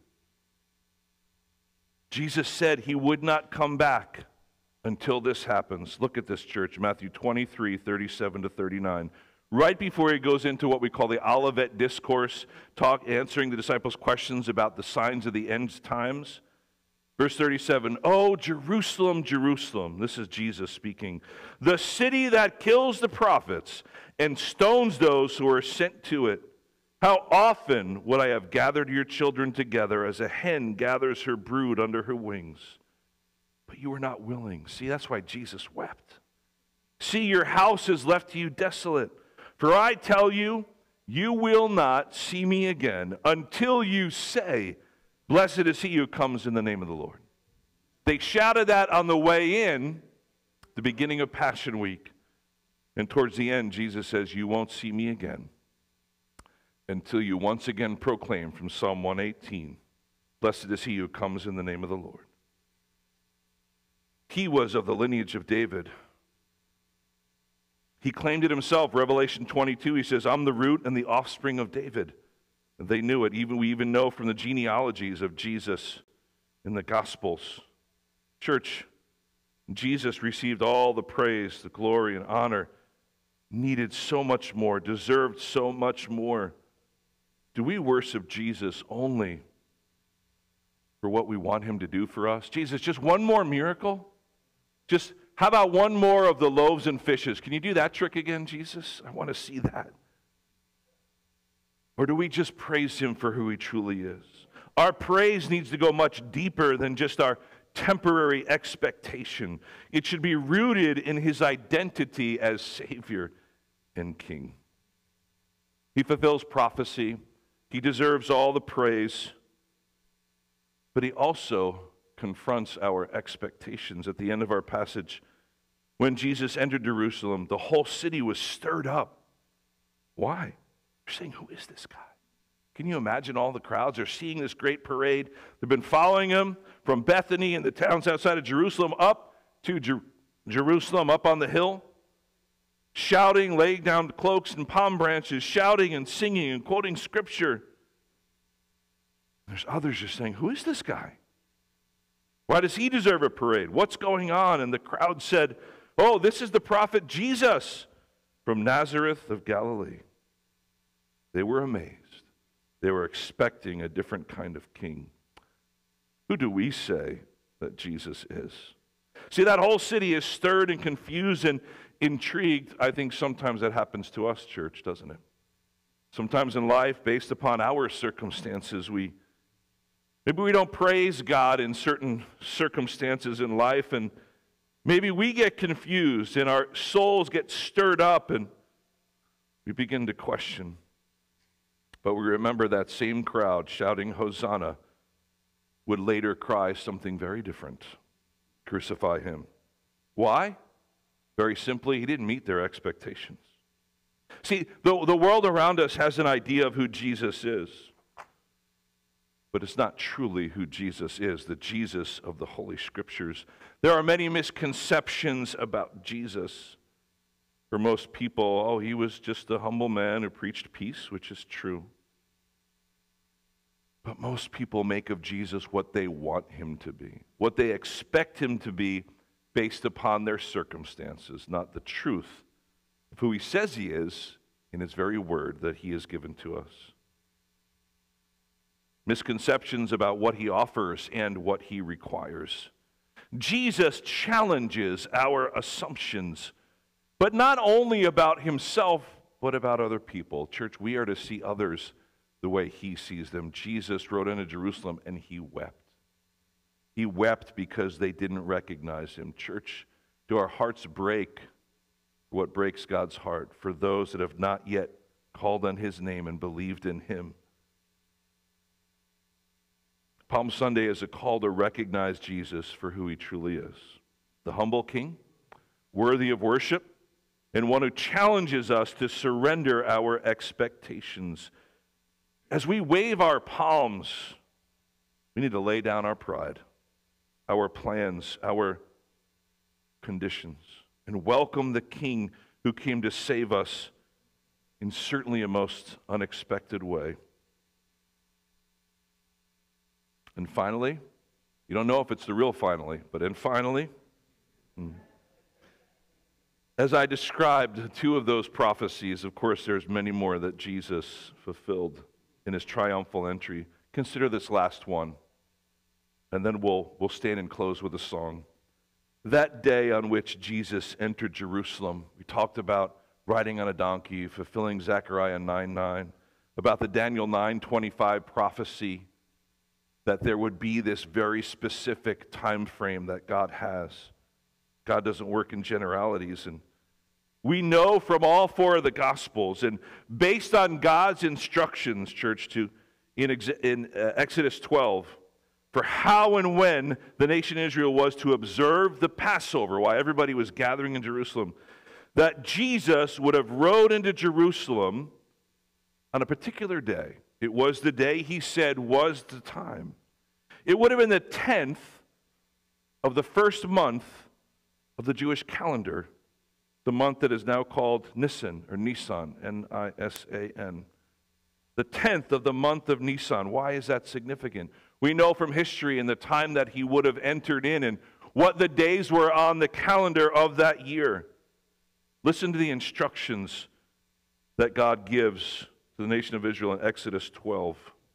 Jesus said he would not come back until this happens. Look at this, church. Matthew 23, 37 to 39. Right before he goes into what we call the Olivet Discourse, answering the disciples' questions about the signs of the end times. Verse 37, "Oh, Jerusalem, Jerusalem," this is Jesus speaking, "the city that kills the prophets and stones those who are sent to it. How often would I have gathered your children together as a hen gathers her brood under her wings? But you were not willing." See, that's why Jesus wept. "See, your house is left to you desolate. For I tell you, you will not see me again until you say, 'Blessed is he who comes in the name of the Lord.'" They shouted that on the way in, the beginning of Passion Week. And towards the end, Jesus says, "You won't see me again until you once again proclaim," from Psalm 118, "Blessed is he who comes in the name of the Lord." He was of the lineage of David. He claimed it himself. Revelation 22, he says, "I'm the root and the offspring of David." And they knew it. We even know from the genealogies of Jesus in the Gospels. Church, Jesus received all the praise, the glory, and honor, needed so much more, deserved so much more. Do we worship Jesus only for what we want him to do for us? Jesus, just one more miracle? Just, how about one more of the loaves and fishes? Can you do that trick again, Jesus? I want to see that. Or do we just praise him for who he truly is? Our praise needs to go much deeper than just our temporary expectation. It should be rooted in his identity as Savior and King. He fulfills prophecy. He deserves all the praise. But he also confronts our expectations. At the end of our passage, when Jesus entered Jerusalem, the whole city was stirred up. Why? They're saying, "Who is this guy?" Can you imagine all the crowds? They're seeing this great parade. They've been following him from Bethany and the towns outside of Jerusalem up to Jerusalem, up on the hill, shouting, laying down cloaks and palm branches, shouting and singing and quoting scripture. There's others just saying, "Who is this guy?" Why does he deserve a parade? What's going on? And the crowd said, oh, this is the prophet Jesus from Nazareth of Galilee. They were amazed. They were expecting a different kind of king. Who do we say that Jesus is? See, that whole city is stirred and confused and intrigued. I think sometimes that happens to us, church, doesn't it? Sometimes in life, based upon our circumstances, maybe we don't praise God in certain circumstances in life, and maybe we get confused and our souls get stirred up and we begin to question. But we remember that same crowd shouting Hosanna would later cry something very different. Crucify him. Why? Very simply, he didn't meet their expectations. See, the world around us has an idea of who Jesus is, but it's not truly who Jesus is, the Jesus of the Holy Scriptures. There are many misconceptions about Jesus. For most people, oh, he was just a humble man who preached peace, which is true. But most people make of Jesus what they want him to be, what they expect him to be based upon their circumstances, not the truth of who he says he is in his very word that he has given to us. Misconceptions about what he offers and what he requires. Jesus challenges our assumptions, but not only about himself, but about other people. Church, we are to see others the way he sees them. Jesus rode into Jerusalem and he wept. He wept because they didn't recognize him. Church, do our hearts break for what breaks God's heart for those that have not yet called on his name and believed in him? Palm Sunday is a call to recognize Jesus for who he truly is. The humble king, worthy of worship, and one who challenges us to surrender our expectations. As we wave our palms, we need to lay down our pride, our plans, our conditions, and welcome the King who came to save us in certainly a most unexpected way. And finally, you don't know if it's the real finally, but finally, as I described two of those prophecies, of course there's many more that Jesus fulfilled in his triumphal entry. Consider this last one, and then we'll stand and close with a song. That day on which Jesus entered Jerusalem, we talked about riding on a donkey, fulfilling Zechariah 9:9, about the Daniel 9:25 prophecy that there would be this very specific time frame that God has. God doesn't work in generalities, and we know from all four of the Gospels, and based on God's instructions, church, in Exodus 12, for how and when the nation Israel was to observe the Passover, why everybody was gathering in Jerusalem, that Jesus would have rode into Jerusalem on a particular day. It was the day he said was the time. It would have been the 10th of the first month of the Jewish calendar, the month that is now called Nisan, or Nisan, N-I-S-A-N. The 10th of the month of Nisan. Why is that significant? We know from history and the time that he would have entered in and what the days were on the calendar of that year. Listen to the instructions that God gives to the nation of Israel in Exodus 12.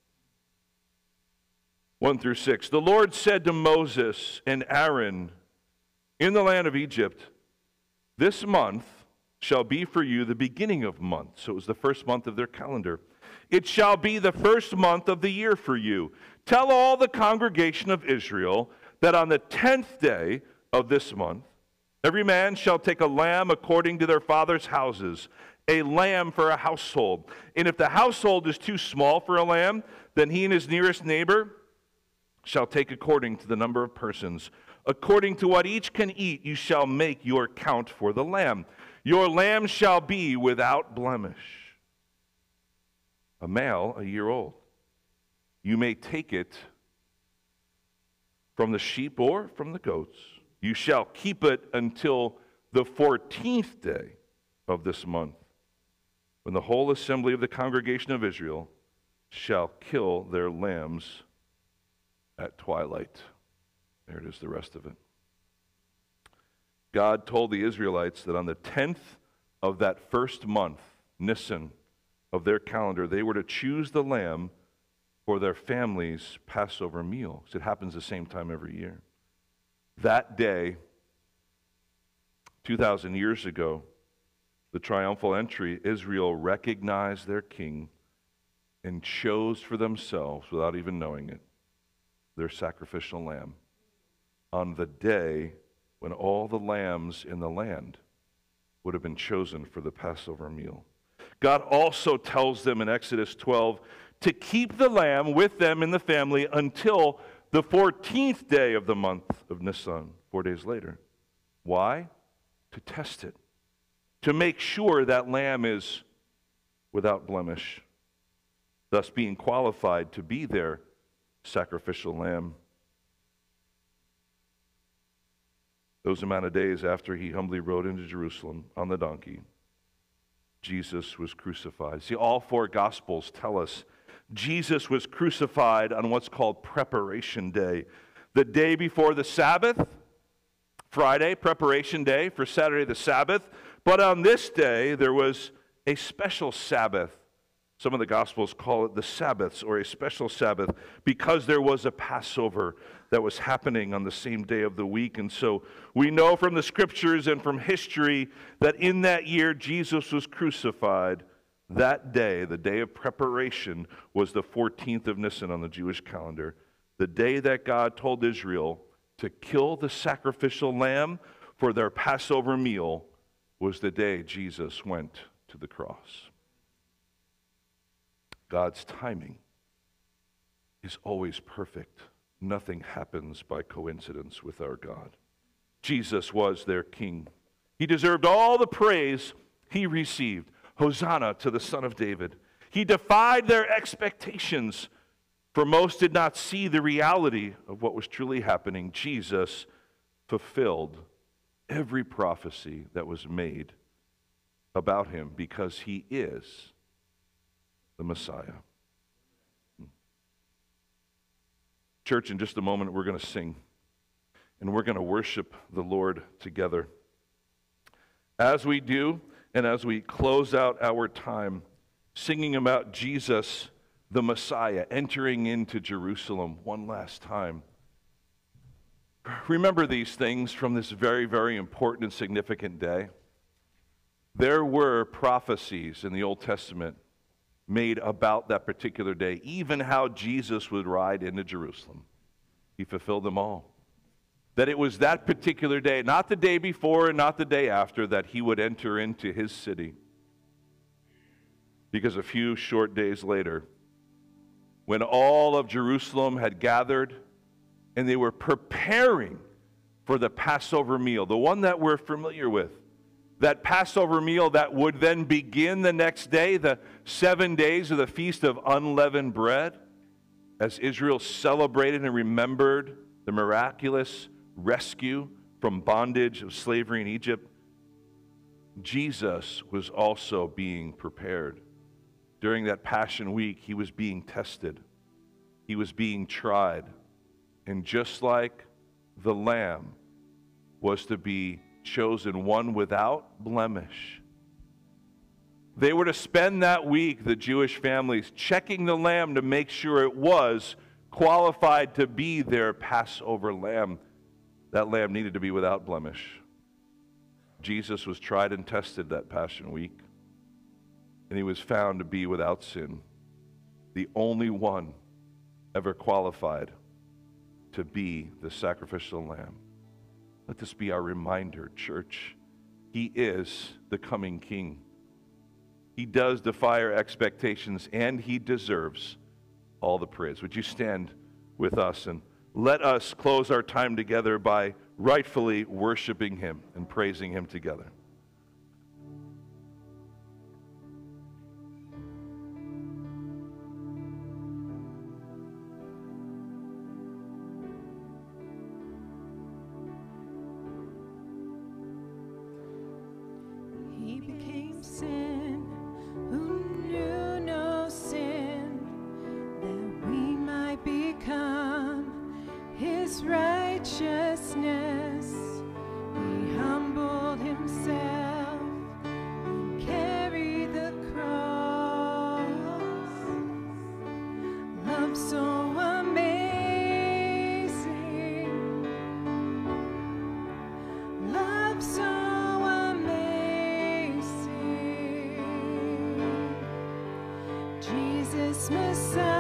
1-6. The Lord said to Moses and Aaron in the land of Egypt, this month shall be for you the beginning of months. So it was the first month of their calendar. It shall be the first month of the year for you. Tell all the congregation of Israel that on the 10th day of this month, every man shall take a lamb according to their father's houses, a lamb for a household. And if the household is too small for a lamb, then he and his nearest neighbor shall take according to the number of persons. According to what each can eat, you shall make your count for the lamb. Your lamb shall be without blemish, a male a year old. You may take it from the sheep or from the goats. You shall keep it until the 14th day of this month, when the whole assembly of the congregation of Israel shall kill their lambs at twilight. There it is, the rest of it. God told the Israelites that on the 10th of that first month, Nisan, of their calendar, they were to choose the lamb for their family's Passover meal. Because it happens the same time every year. That day, 2,000 years ago, the triumphal entry, Israel recognized their king and chose for themselves, without even knowing it, their sacrificial lamb on the day when all the lambs in the land would have been chosen for the Passover meal. God also tells them in Exodus 12 to keep the lamb with them in the family until the 14th day of the month of Nisan, 4 days later. Why? To test it, to make sure that lamb is without blemish, thus being qualified to be their sacrificial lamb. Those amount of days after he humbly rode into Jerusalem on the donkey, Jesus was crucified. See, all four Gospels tell us Jesus was crucified on what's called Preparation Day, the day before the Sabbath. Friday, preparation day, for Saturday, the Sabbath. But on this day, there was a special Sabbath. Some of the Gospels call it the Sabbaths, or a special Sabbath, because there was a Passover that was happening on the same day of the week. And so we know from the Scriptures and from history that in that year Jesus was crucified. That day, the day of preparation, was the 14th of Nisan on the Jewish calendar, the day that God told Israel to kill the sacrificial lamb for their Passover meal. Was the day Jesus went to the cross. God's timing is always perfect. Nothing happens by coincidence with our God. Jesus was their king. He deserved all the praise he received. Hosanna to the Son of David. He defied their expectations, for most did not see the reality of what was truly happening. Jesus fulfilled every prophecy that was made about him because he is the Messiah. Church, in just a moment, we're going to sing, and we're going to worship the Lord together. As we do, and as we close out our time singing about Jesus, the Messiah, entering into Jerusalem one last time, remember these things from this very, very important and significant day. There were prophecies in the Old Testament made about that particular day, even how Jesus would ride into Jerusalem. He fulfilled them all. That it was that particular day, not the day before and not the day after, that he would enter into his city. Because a few short days later, when all of Jerusalem had gathered and they were preparing for the Passover meal, the one that we're familiar with, that Passover meal that would then begin the next day, the 7 days of the Feast of Unleavened Bread, as Israel celebrated and remembered the miraculous rescue from bondage of slavery in Egypt, Jesus was also being prepared. During that Passion Week, he was being tested. He was being tried. And just like the Lamb was to be chosen one without blemish, they were to spend that week, the Jewish families, checking the lamb to make sure it was qualified to be their Passover lamb. That lamb needed to be without blemish. Jesus was tried and tested that Passion Week, and he was found to be without sin, the only one ever qualified to be the sacrificial lamb. Let this be our reminder, church. He is the coming King. He does defy our expectations, and he deserves all the praise. Would you stand with us and let us close our time together by rightfully worshiping him and praising him together. He became sin, who knew no sin, that we might become his righteousness. righteousness, he humbled himself and carried the cross. Love so amazing, love so amazing, Jesus Messiah.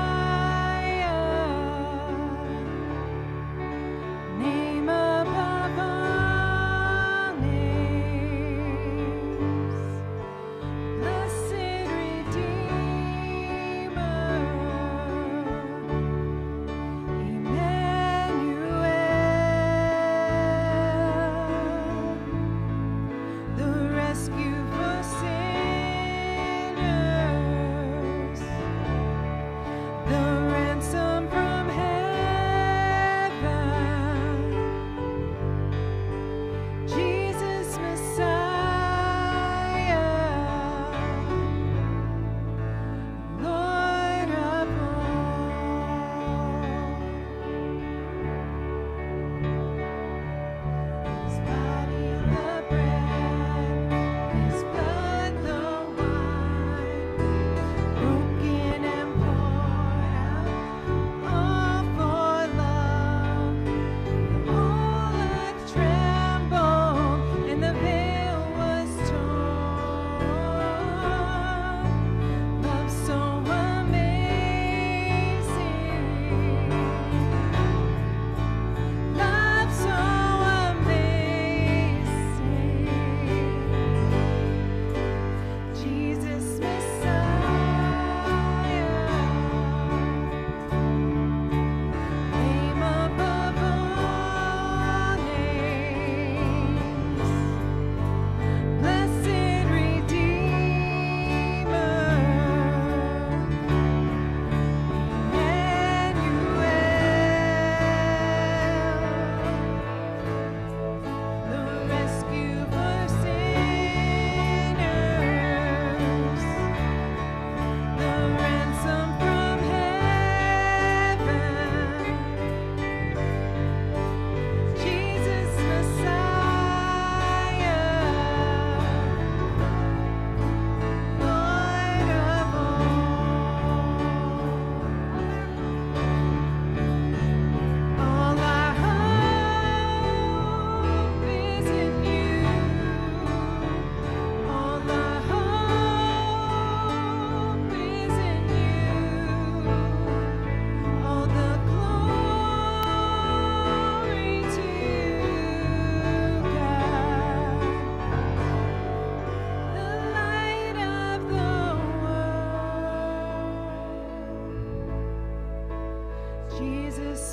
Jesus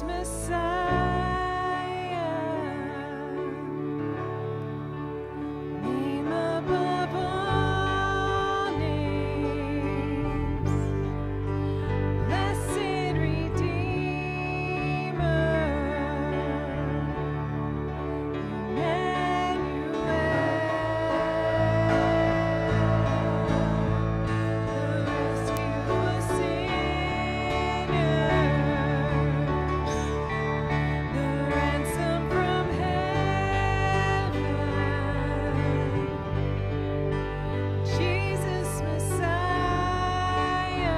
Messiah, name above all names, blessed Redeemer, Emmanuel, the rescue of sinners. The ransom from heaven, Jesus Messiah,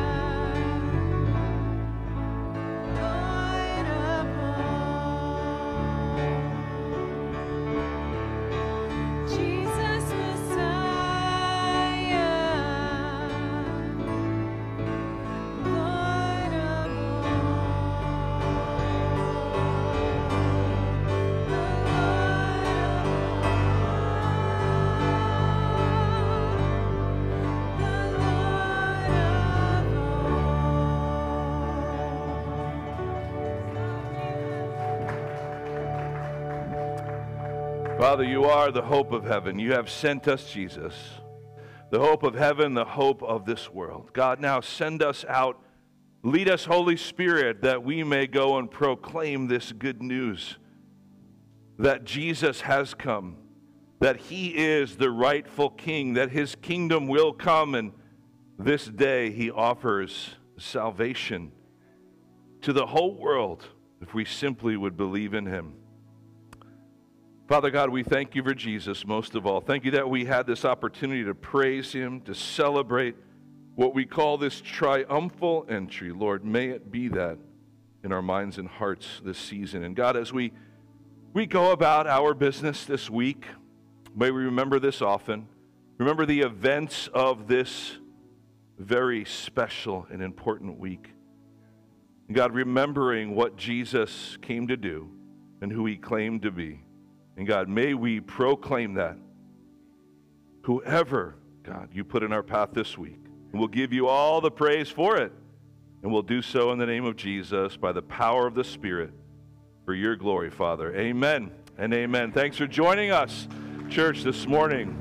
Lord of all. Jesus Messiah, Lord of Father, you are the hope of heaven. You have sent us Jesus, the hope of heaven, the hope of this world. God, now send us out. Lead us, Holy Spirit, that we may go and proclaim this good news, that Jesus has come, that he is the rightful king, that his kingdom will come, and this day he offers salvation to the whole world, if we simply would believe in him. Father God, we thank you for Jesus most of all. Thank you that we had this opportunity to praise him, to celebrate what we call this triumphal entry. Lord, may it be that in our minds and hearts this season. And God, as we go about our business this week, may we remember this often. Remember the events of this very special and important week. And God, remembering what Jesus came to do and who he claimed to be. And God, may we proclaim that. Whoever, God, you put in our path this week, and we'll give you all the praise for it. And we'll do so in the name of Jesus by the power of the Spirit for your glory, Father. Amen and amen. Thanks for joining us, church, this morning.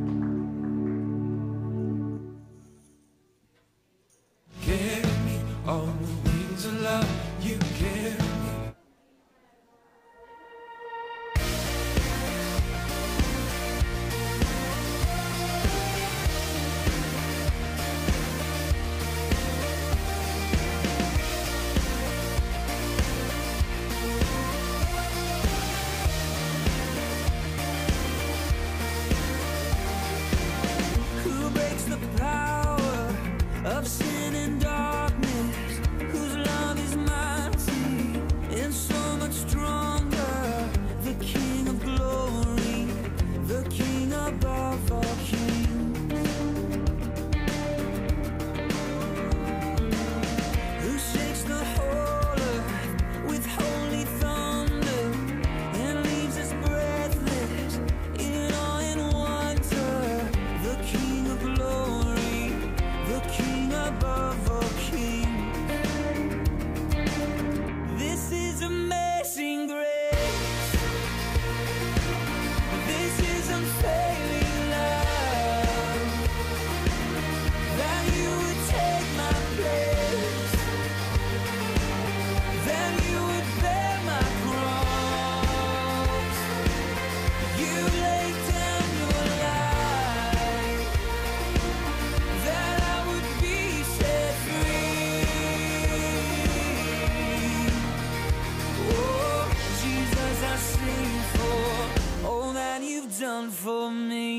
Carry me on the wings of love. You carry me. Who breaks the power of sin and darkness? Whose love is mighty and so much stronger? The King of glory, the King above all kings. Who shakes the whole earth with holy thunder and leaves us breathless in awe and wonder? The King of glory, the King above all kings. This is amazing grace. This is unfailing love. That you would take my place. That you would bear my cross. You laid down your life. That I would be set free. Oh, Jesus, I sing for all that you've done for me.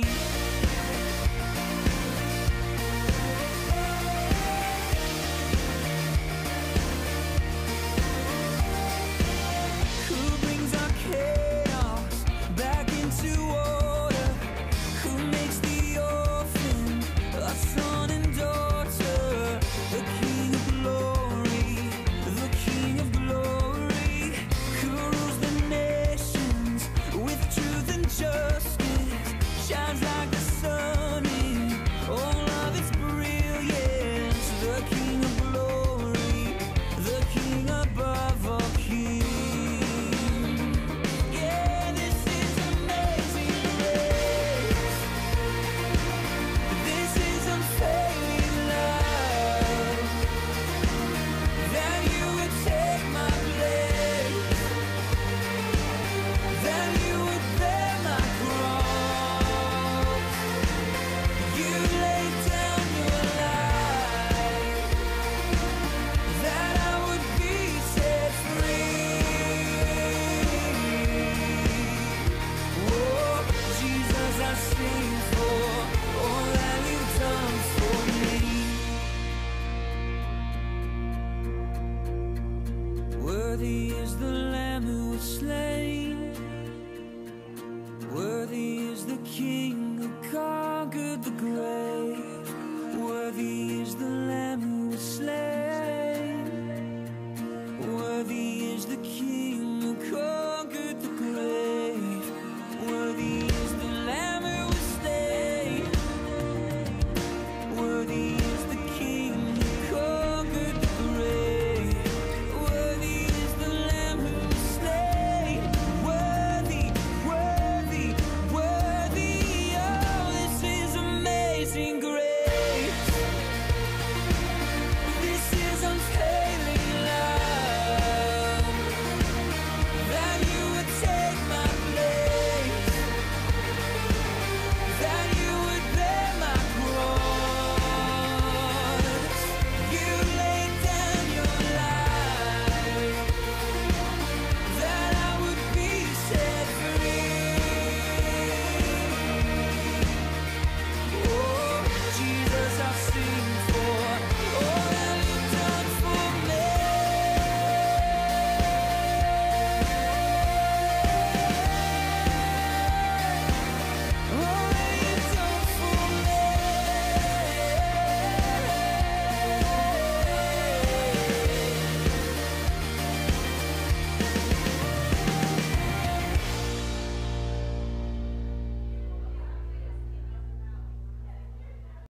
Who brings our chaos back into order? Who makes the orphan a son and daughter? The King of glory, the King of glory. Who rules the nations with truth and justice? Shines like the sun in all of its brilliance. The King of glory, the King above all kings. Yeah, this is amazing grace. This is unfailing love. That you would take my place. That you would bear my cross. You laid down your life. That I would be set free. Oh, Jesus, I sing for all that you've done for me. Worthy is the Lamb who was slain.